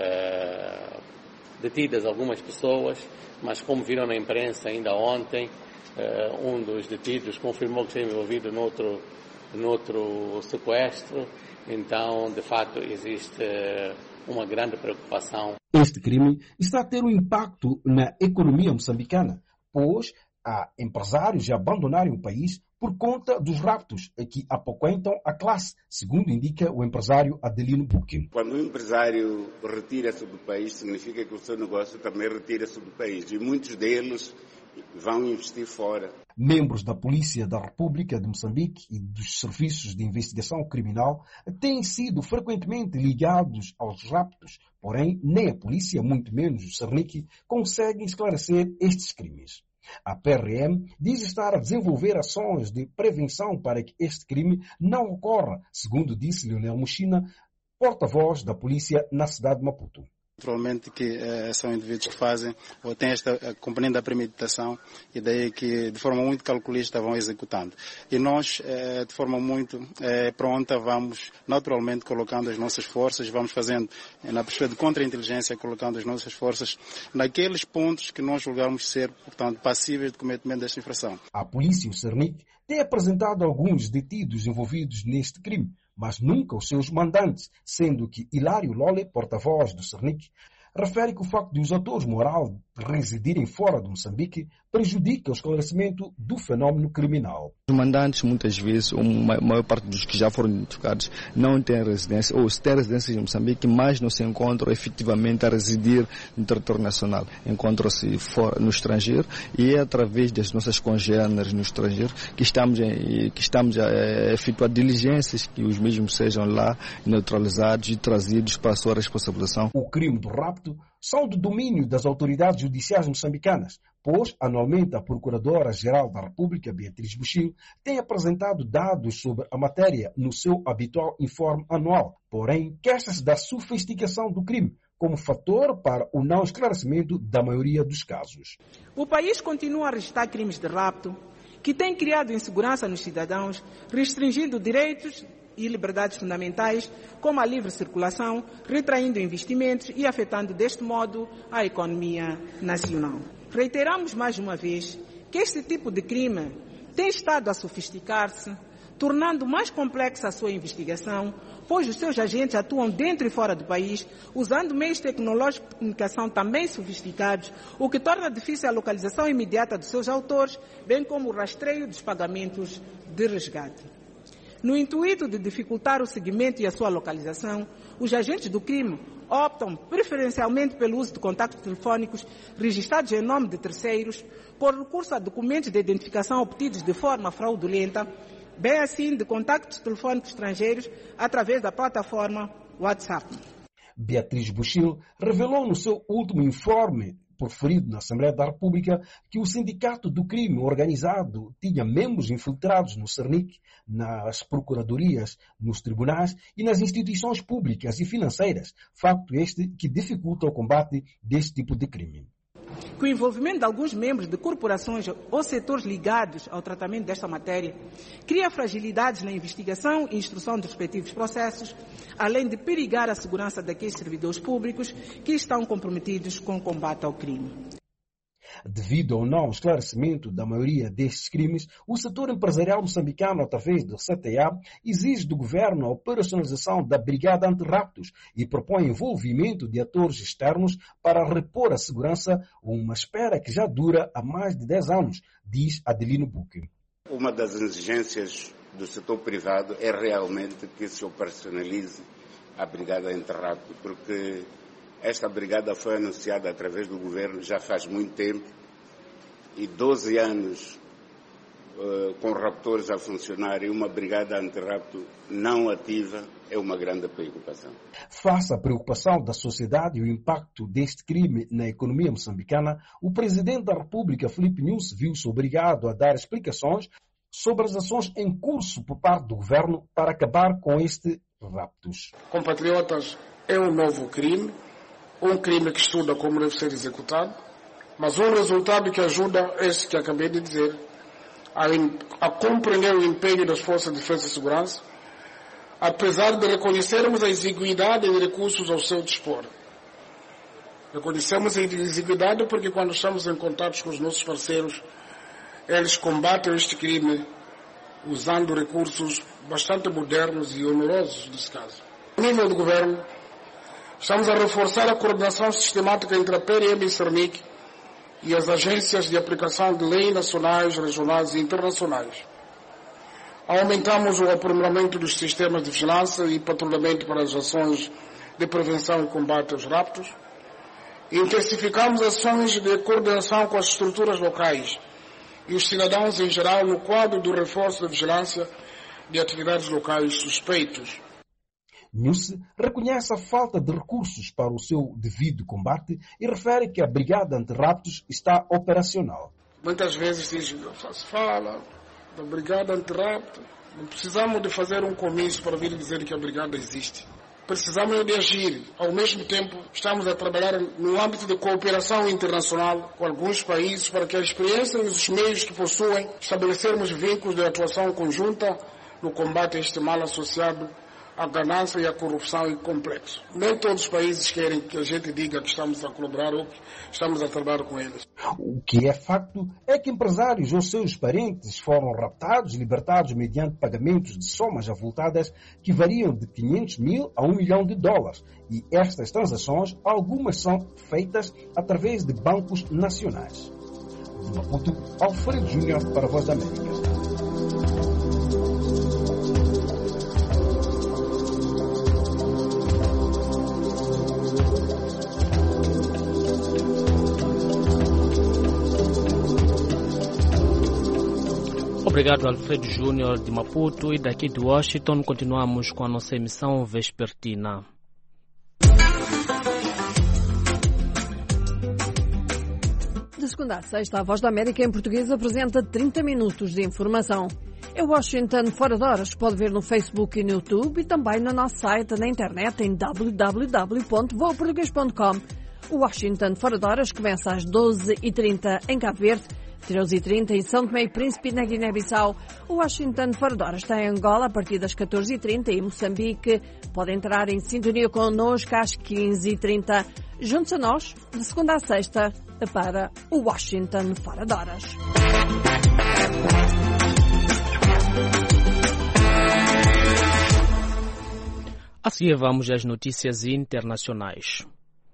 detidas algumas pessoas, mas como viram na imprensa ainda ontem, um dos detidos confirmou que esteve envolvido noutro sequestro. Então, de fato, existe uma grande preocupação. Este crime está a ter um impacto na economia moçambicana, pois há empresários a abandonarem o país por conta dos raptos que apoquentam a classe, segundo indica o empresário Adelino Buquim. Quando um empresário retira-se do país, significa que o seu negócio também retira-se do país. E muitos deles vão investir fora. Membros da Polícia da República de Moçambique e dos Serviços de Investigação Criminal têm sido frequentemente ligados aos raptos, porém nem a polícia, muito menos o Cernic, conseguem esclarecer estes crimes. A PRM diz estar a desenvolver ações de prevenção para que este crime não ocorra, segundo disse Leonel Muxina, porta-voz da polícia na cidade de Maputo. Naturalmente que são indivíduos que fazem ou têm esta componente da premeditação e daí que de forma muito calculista vão executando. E nós, de forma muito pronta, vamos naturalmente colocando as nossas forças, vamos fazendo na perspectiva de contra-inteligência, colocando as nossas forças naqueles pontos que nós julgamos ser, portanto, passíveis de cometimento desta infração. A polícia, o Cernic, tem apresentado alguns detidos envolvidos neste crime, mas nunca os seus mandantes, sendo que Hilário Lole, porta-voz do Cernic, refere que o facto de os atores morais residirem fora de Moçambique prejudica o esclarecimento do fenômeno criminal. Os mandantes, muitas vezes, ou a maior parte dos que já foram identificados, não têm residência, ou se têm residência em Moçambique, mas não se encontram efetivamente a residir no território nacional. Encontram-se no estrangeiro e é através das nossas congêneres no estrangeiro que estamos a efetuar diligências que os mesmos sejam lá neutralizados e trazidos para a sua responsabilização. O crime do rapto são do domínio das autoridades judiciais moçambicanas, pois, anualmente, a Procuradora-Geral da República, Beatriz Buchil, tem apresentado dados sobre a matéria no seu habitual informe anual. Porém, queixa-se da sofisticação do crime como fator para o não esclarecimento da maioria dos casos. O país continua a registrar crimes de rapto que têm criado insegurança nos cidadãos, restringindo direitos e liberdades fundamentais, como a livre circulação, retraindo investimentos e afetando deste modo a economia nacional. Reiteramos mais uma vez que este tipo de crime tem estado a sofisticar-se, tornando mais complexa a sua investigação, pois os seus agentes atuam dentro e fora do país, usando meios tecnológicos de comunicação também sofisticados, o que torna difícil a localização imediata dos seus autores, bem como o rastreio dos pagamentos de resgate. No intuito de dificultar o seguimento e a sua localização, os agentes do crime optam preferencialmente pelo uso de contactos telefônicos registrados em nome de terceiros, por recurso a documentos de identificação obtidos de forma fraudulenta, bem assim de contactos telefônicos estrangeiros através da plataforma WhatsApp. Beatriz Buchil revelou no seu último informe proferido na Assembleia da República que o Sindicato do Crime Organizado tinha membros infiltrados no Cernic, nas procuradorias, nos tribunais e nas instituições públicas e financeiras, facto este que dificulta o combate deste tipo de crime. Que o envolvimento de alguns membros de corporações ou setores ligados ao tratamento desta matéria cria fragilidades na investigação e instrução dos respectivos processos, além de perigar a segurança daqueles servidores públicos que estão comprometidos com o combate ao crime. Devido ao não esclarecimento da maioria destes crimes, o setor empresarial moçambicano, através do CTA, exige do governo a operacionalização da Brigada Antirraptos e propõe envolvimento de atores externos para repor a segurança, uma espera que já dura há mais de 10 anos, diz Adelino Buque. Uma das exigências do setor privado é realmente que se operacionalize a Brigada Antirrapto, porque esta brigada foi anunciada através do governo já faz muito tempo e 12 anos com raptores a funcionar e uma brigada antirrapto não ativa é uma grande preocupação. Face à preocupação da sociedade e o impacto deste crime na economia moçambicana, o presidente da República, Filipe Nyusi, viu-se obrigado a dar explicações sobre as ações em curso por parte do governo para acabar com este raptos. Compatriotas, é um novo crime. Um crime que estuda como deve ser executado, mas um resultado que ajuda este que acabei de dizer, a compreender o empenho das Forças de Defesa e Segurança, apesar de reconhecermos a exiguidade de recursos ao seu dispor. Reconhecemos a exiguidade porque quando estamos em contato com os nossos parceiros, eles combatem este crime usando recursos bastante modernos e onerosos nesse caso. No nível do governo, estamos a reforçar a coordenação sistemática entre a PRM e Cernic e as agências de aplicação de leis nacionais, regionais e internacionais. Aumentamos o aprimoramento dos sistemas de vigilância e patrulhamento para as ações de prevenção e combate aos raptos. Intensificamos ações de coordenação com as estruturas locais e os cidadãos em geral no quadro do reforço da vigilância de atividades locais suspeitos. Nyusi reconhece a falta de recursos para o seu devido combate e refere que a Brigada Antirraptos está operacional. Muitas vezes se fala da Brigada Antirrapto. Não precisamos de fazer um comício para vir dizer que a Brigada existe. precisamos de agir. Ao mesmo tempo, estamos a trabalhar no âmbito de cooperação internacional com alguns países para que a experiência e os meios que possuem estabelecermos vínculos de atuação conjunta no combate a este mal associado à ganância e à corrupção e complexo. Nem todos os países querem que a gente diga que estamos a colaborar ou que estamos a trabalhar com eles. O que é facto é que empresários ou seus parentes foram raptados e libertados mediante pagamentos de somas avultadas que variam de 500 mil a $1 milhão. E estas transações, algumas são feitas através de bancos nacionais. De Maputo, Alfredo Júnior para a Voz da América. Obrigado, Alfredo Júnior de Maputo, e daqui de Washington continuamos com a nossa emissão vespertina. De segunda a sexta, a Voz da América em português apresenta 30 minutos de informação. É Washington Fora de Horas, pode ver no Facebook e no YouTube e também no nosso site na internet em www.voaportugues.com. O Washington Fora de Horas começa às 12h30 em Cabo Verde, 13h30 em São Tomé e Príncipe, na Guiné-Bissau. O Washington Fora de Horas está em Angola a partir das 14h30 e em Moçambique. Pode entrar em sintonia connosco às 15h30. Juntos a nós, de segunda a sexta, para o Washington Fora de Horas. A seguir vamos às notícias internacionais.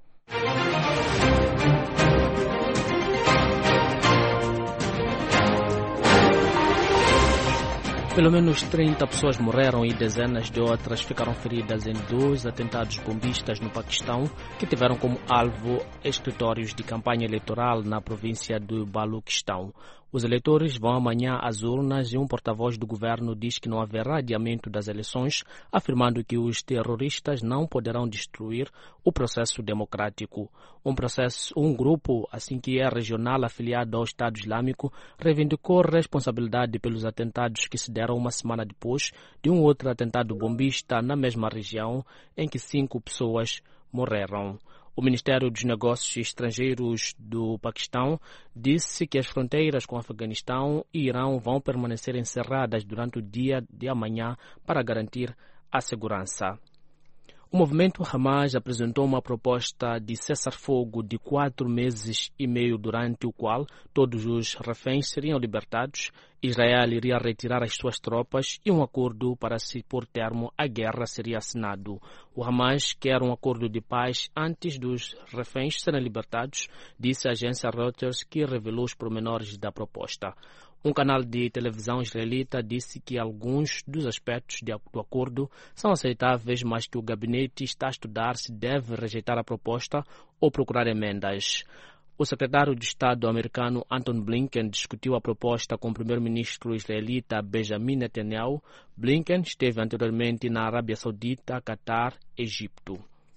Pelo menos 30 pessoas morreram e dezenas de outras ficaram feridas em 2 atentados bombistas no Paquistão, que tiveram como alvo escritórios de campanha eleitoral na província do Baluquistão. Os eleitores vão amanhã às urnas e um porta-voz do governo diz que não haverá adiamento das eleições, afirmando que os terroristas não poderão destruir o processo democrático. Um grupo, assim que é regional afiliado ao Estado Islâmico, reivindicou responsabilidade pelos atentados que se deram uma semana depois de um outro atentado bombista na mesma região, em que 5 pessoas morreram. O Ministério dos Negócios Estrangeiros do Paquistão disse que as fronteiras com o Afeganistão e Irão vão permanecer encerradas durante o dia de amanhã para garantir a segurança. O movimento Hamas apresentou uma proposta de cessar-fogo de 4 meses e meio, durante o qual todos os reféns seriam libertados, Israel iria retirar as suas tropas e um acordo para se pôr termo à guerra seria assinado. O Hamas quer um acordo de paz antes dos reféns serem libertados, disse a agência Reuters, que revelou os pormenores da proposta. Um canal de televisão israelita disse que alguns dos aspectos do acordo são aceitáveis, mas que o gabinete está a estudar se deve rejeitar a proposta ou procurar emendas. O secretário de Estado americano Antony Blinken discutiu a proposta com o primeiro-ministro israelita Benjamin Netanyahu. Blinken esteve anteriormente na Arábia Saudita, Catar e Egito.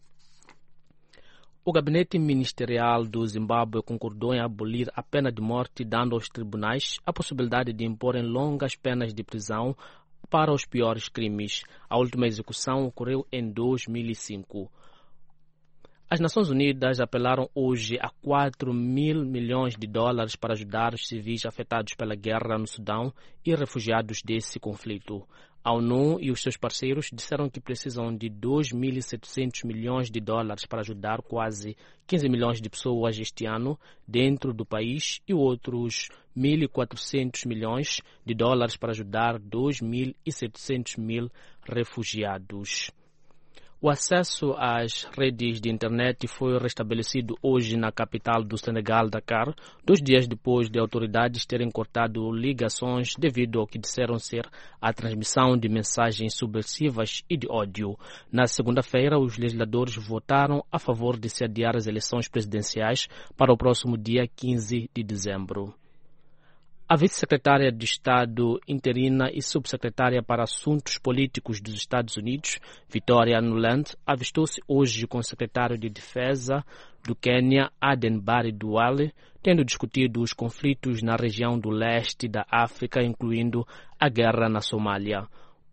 O gabinete ministerial do Zimbábue concordou em abolir a pena de morte, dando aos tribunais a possibilidade de imporem longas penas de prisão para os piores crimes. A última execução ocorreu em 2005. As Nações Unidas apelaram hoje a $4 mil milhões para ajudar os civis afetados pela guerra no Sudão e refugiados desse conflito. A ONU e os seus parceiros disseram que precisam de $2.700 milhões para ajudar quase 15 milhões de pessoas este ano dentro do país e outros $1.400 milhões para ajudar 2.700 mil refugiados. O acesso às redes de internet foi restabelecido hoje na capital do Senegal, Dakar, 2 dias depois de autoridades terem cortado ligações devido ao que disseram ser a transmissão de mensagens subversivas e de ódio. Na segunda-feira, os legisladores votaram a favor de se adiar as eleições presidenciais para o próximo dia 15 de dezembro. A vice-secretária de Estado interina e subsecretária para Assuntos Políticos dos Estados Unidos, Victoria Nuland, avistou-se hoje com o secretário de Defesa do Quênia, Aden Barry Duale, tendo discutido os conflitos na região do leste da África, incluindo a guerra na Somália.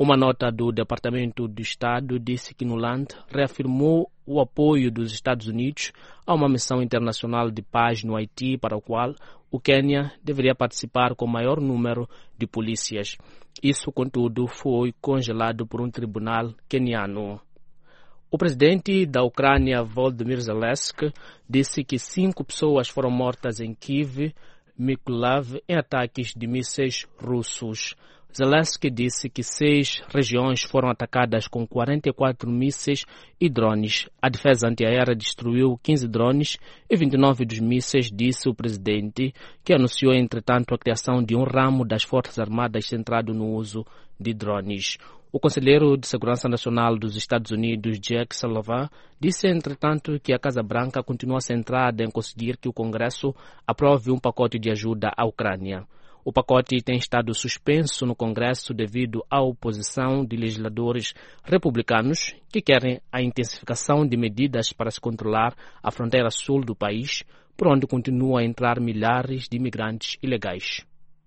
Uma nota do Departamento de Estado disse que Nuland reafirmou o apoio dos Estados Unidos a uma missão internacional de paz no Haiti, para o qual o Quênia deveria participar com maior número de polícias. Isso, contudo, foi congelado por um tribunal queniano. O presidente da Ucrânia, Volodymyr Zelensky, disse que 5 pessoas foram mortas em Kiev, Mykolaiv, em ataques de mísseis russos. Zelensky disse que 6 regiões foram atacadas com 44 mísseis e drones. A defesa antiaérea destruiu 15 drones e 29 dos mísseis, disse o presidente, que anunciou, entretanto, a criação de um ramo das Forças Armadas centrado no uso de drones. O conselheiro de Segurança Nacional dos Estados Unidos, Jake Sullivan, disse, entretanto, que a Casa Branca continua centrada em conseguir que o Congresso aprove um pacote de ajuda à Ucrânia. O pacote tem estado suspenso no Congresso devido à oposição de legisladores republicanos que querem a intensificação de medidas para se controlar a fronteira sul do país, por onde continuam a entrar milhares de imigrantes ilegais.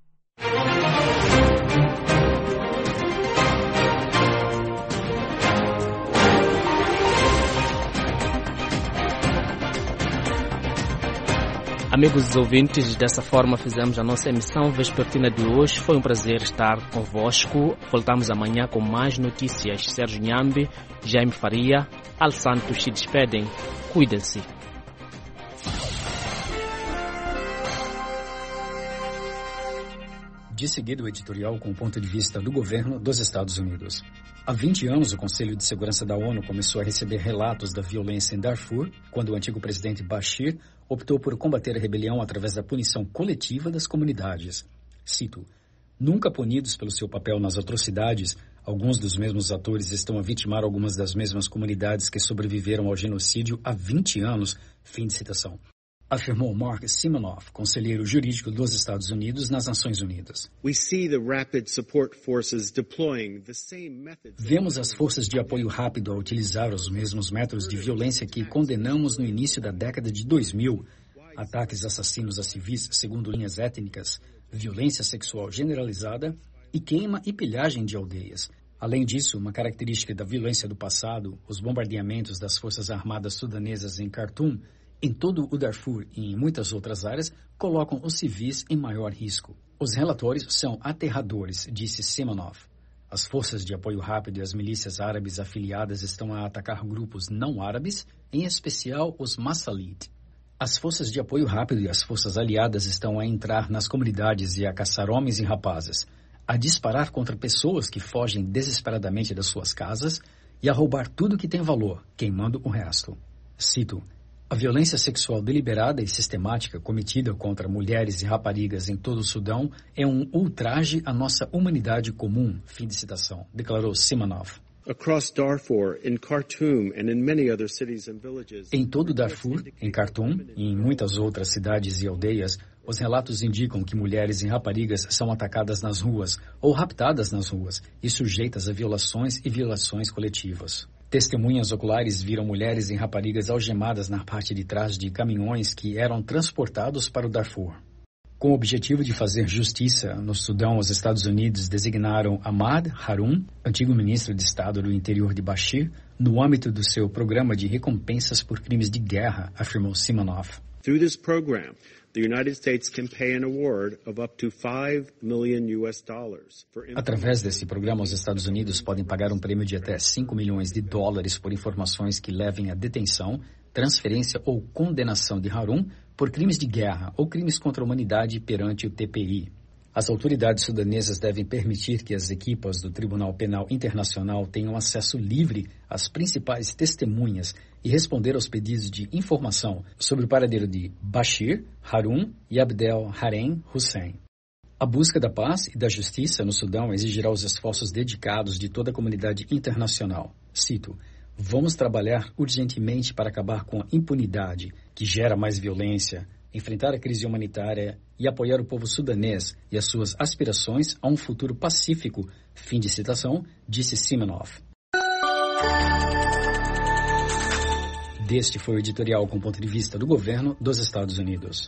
Amigos ouvintes, dessa forma fizemos a nossa emissão vespertina de hoje. Foi um prazer estar convosco. Voltamos amanhã com mais notícias. Sérgio Nhambe, Jaime Faria, Al Santos se despedem. Cuidem-se. De seguida, o editorial com o ponto de vista do governo dos Estados Unidos. Há 20 anos, o Conselho de Segurança da ONU começou a receber relatos da violência em Darfur, quando o antigo presidente Bashir optou por combater a rebelião através da punição coletiva das comunidades. Cito: nunca punidos pelo seu papel nas atrocidades, alguns dos mesmos atores estão a vitimar algumas das mesmas comunidades que sobreviveram ao genocídio há 20 anos. Fim de citação. Afirmou Mark Simonoff, conselheiro jurídico dos Estados Unidos nas Nações Unidas. Vemos as forças de apoio rápido a utilizar os mesmos métodos de violência que condenamos no início da década de 2000. Ataques assassinos a civis segundo linhas étnicas, violência sexual generalizada e queima e pilhagem de aldeias. Além disso, uma característica da violência do passado, os bombardeamentos das Forças Armadas Sudanesas em Khartoum, em todo o Darfur e em muitas outras áreas, colocam os civis em maior risco. Os relatórios são aterradores, disse Simonoff. As forças de apoio rápido e as milícias árabes afiliadas estão a atacar grupos não árabes, em especial os Masalid. As forças de apoio rápido e as forças aliadas estão a entrar nas comunidades e a caçar homens e rapazes, a disparar contra pessoas que fogem desesperadamente das suas casas e a roubar tudo que tem valor, queimando o resto. Cito: a violência sexual deliberada e sistemática cometida contra mulheres e raparigas em todo o Sudão é um ultraje à nossa humanidade comum. Fim de citação, declarou Simonoff. Em todo Darfur, em Khartoum e em muitas outras cidades e aldeias, os relatos indicam que mulheres e raparigas são atacadas nas ruas ou raptadas nas ruas e sujeitas a violações e violações coletivas. Testemunhas oculares viram mulheres e raparigas algemadas na parte de trás de caminhões que eram transportados para o Darfur. Com o objetivo de fazer justiça no Sudão, os Estados Unidos designaram Ahmad Harun, antigo ministro de Estado do interior de Bashir, no âmbito do seu programa de recompensas por crimes de guerra, afirmou Simonoff. Through this program, the United States can pay an award of up to $5 million. Através desse programa, os Estados Unidos podem pagar um prêmio de até $5 milhões por informações que levem à detenção, transferência ou condenação de Harun por crimes de guerra ou crimes contra a humanidade perante o TPI. As autoridades sudanesas devem permitir que as equipas do Tribunal Penal Internacional tenham acesso livre às principais testemunhas e responder aos pedidos de informação sobre o paradeiro de Bashir, Harun e Abdel Harem Hussein. A busca da paz e da justiça no Sudão exigirá os esforços dedicados de toda a comunidade internacional. Cito: vamos trabalhar urgentemente para acabar com a impunidade que gera mais violência, enfrentar a crise humanitária e apoiar o povo sudanês e as suas aspirações a um futuro pacífico. Fim de citação, disse Simonoff. Deste foi o editorial com ponto de vista do governo dos Estados Unidos.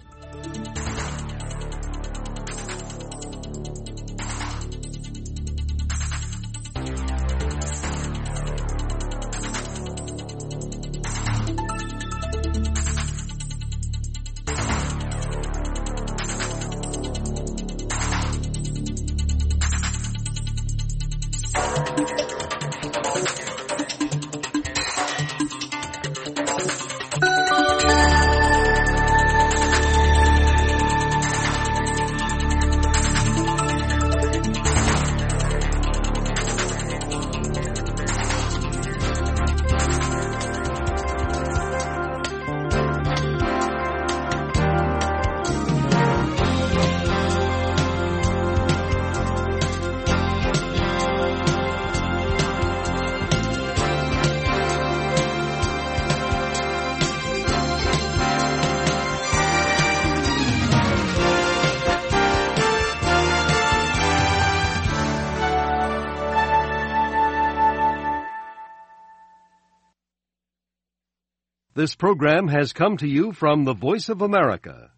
This program has come to you from the Voice of America,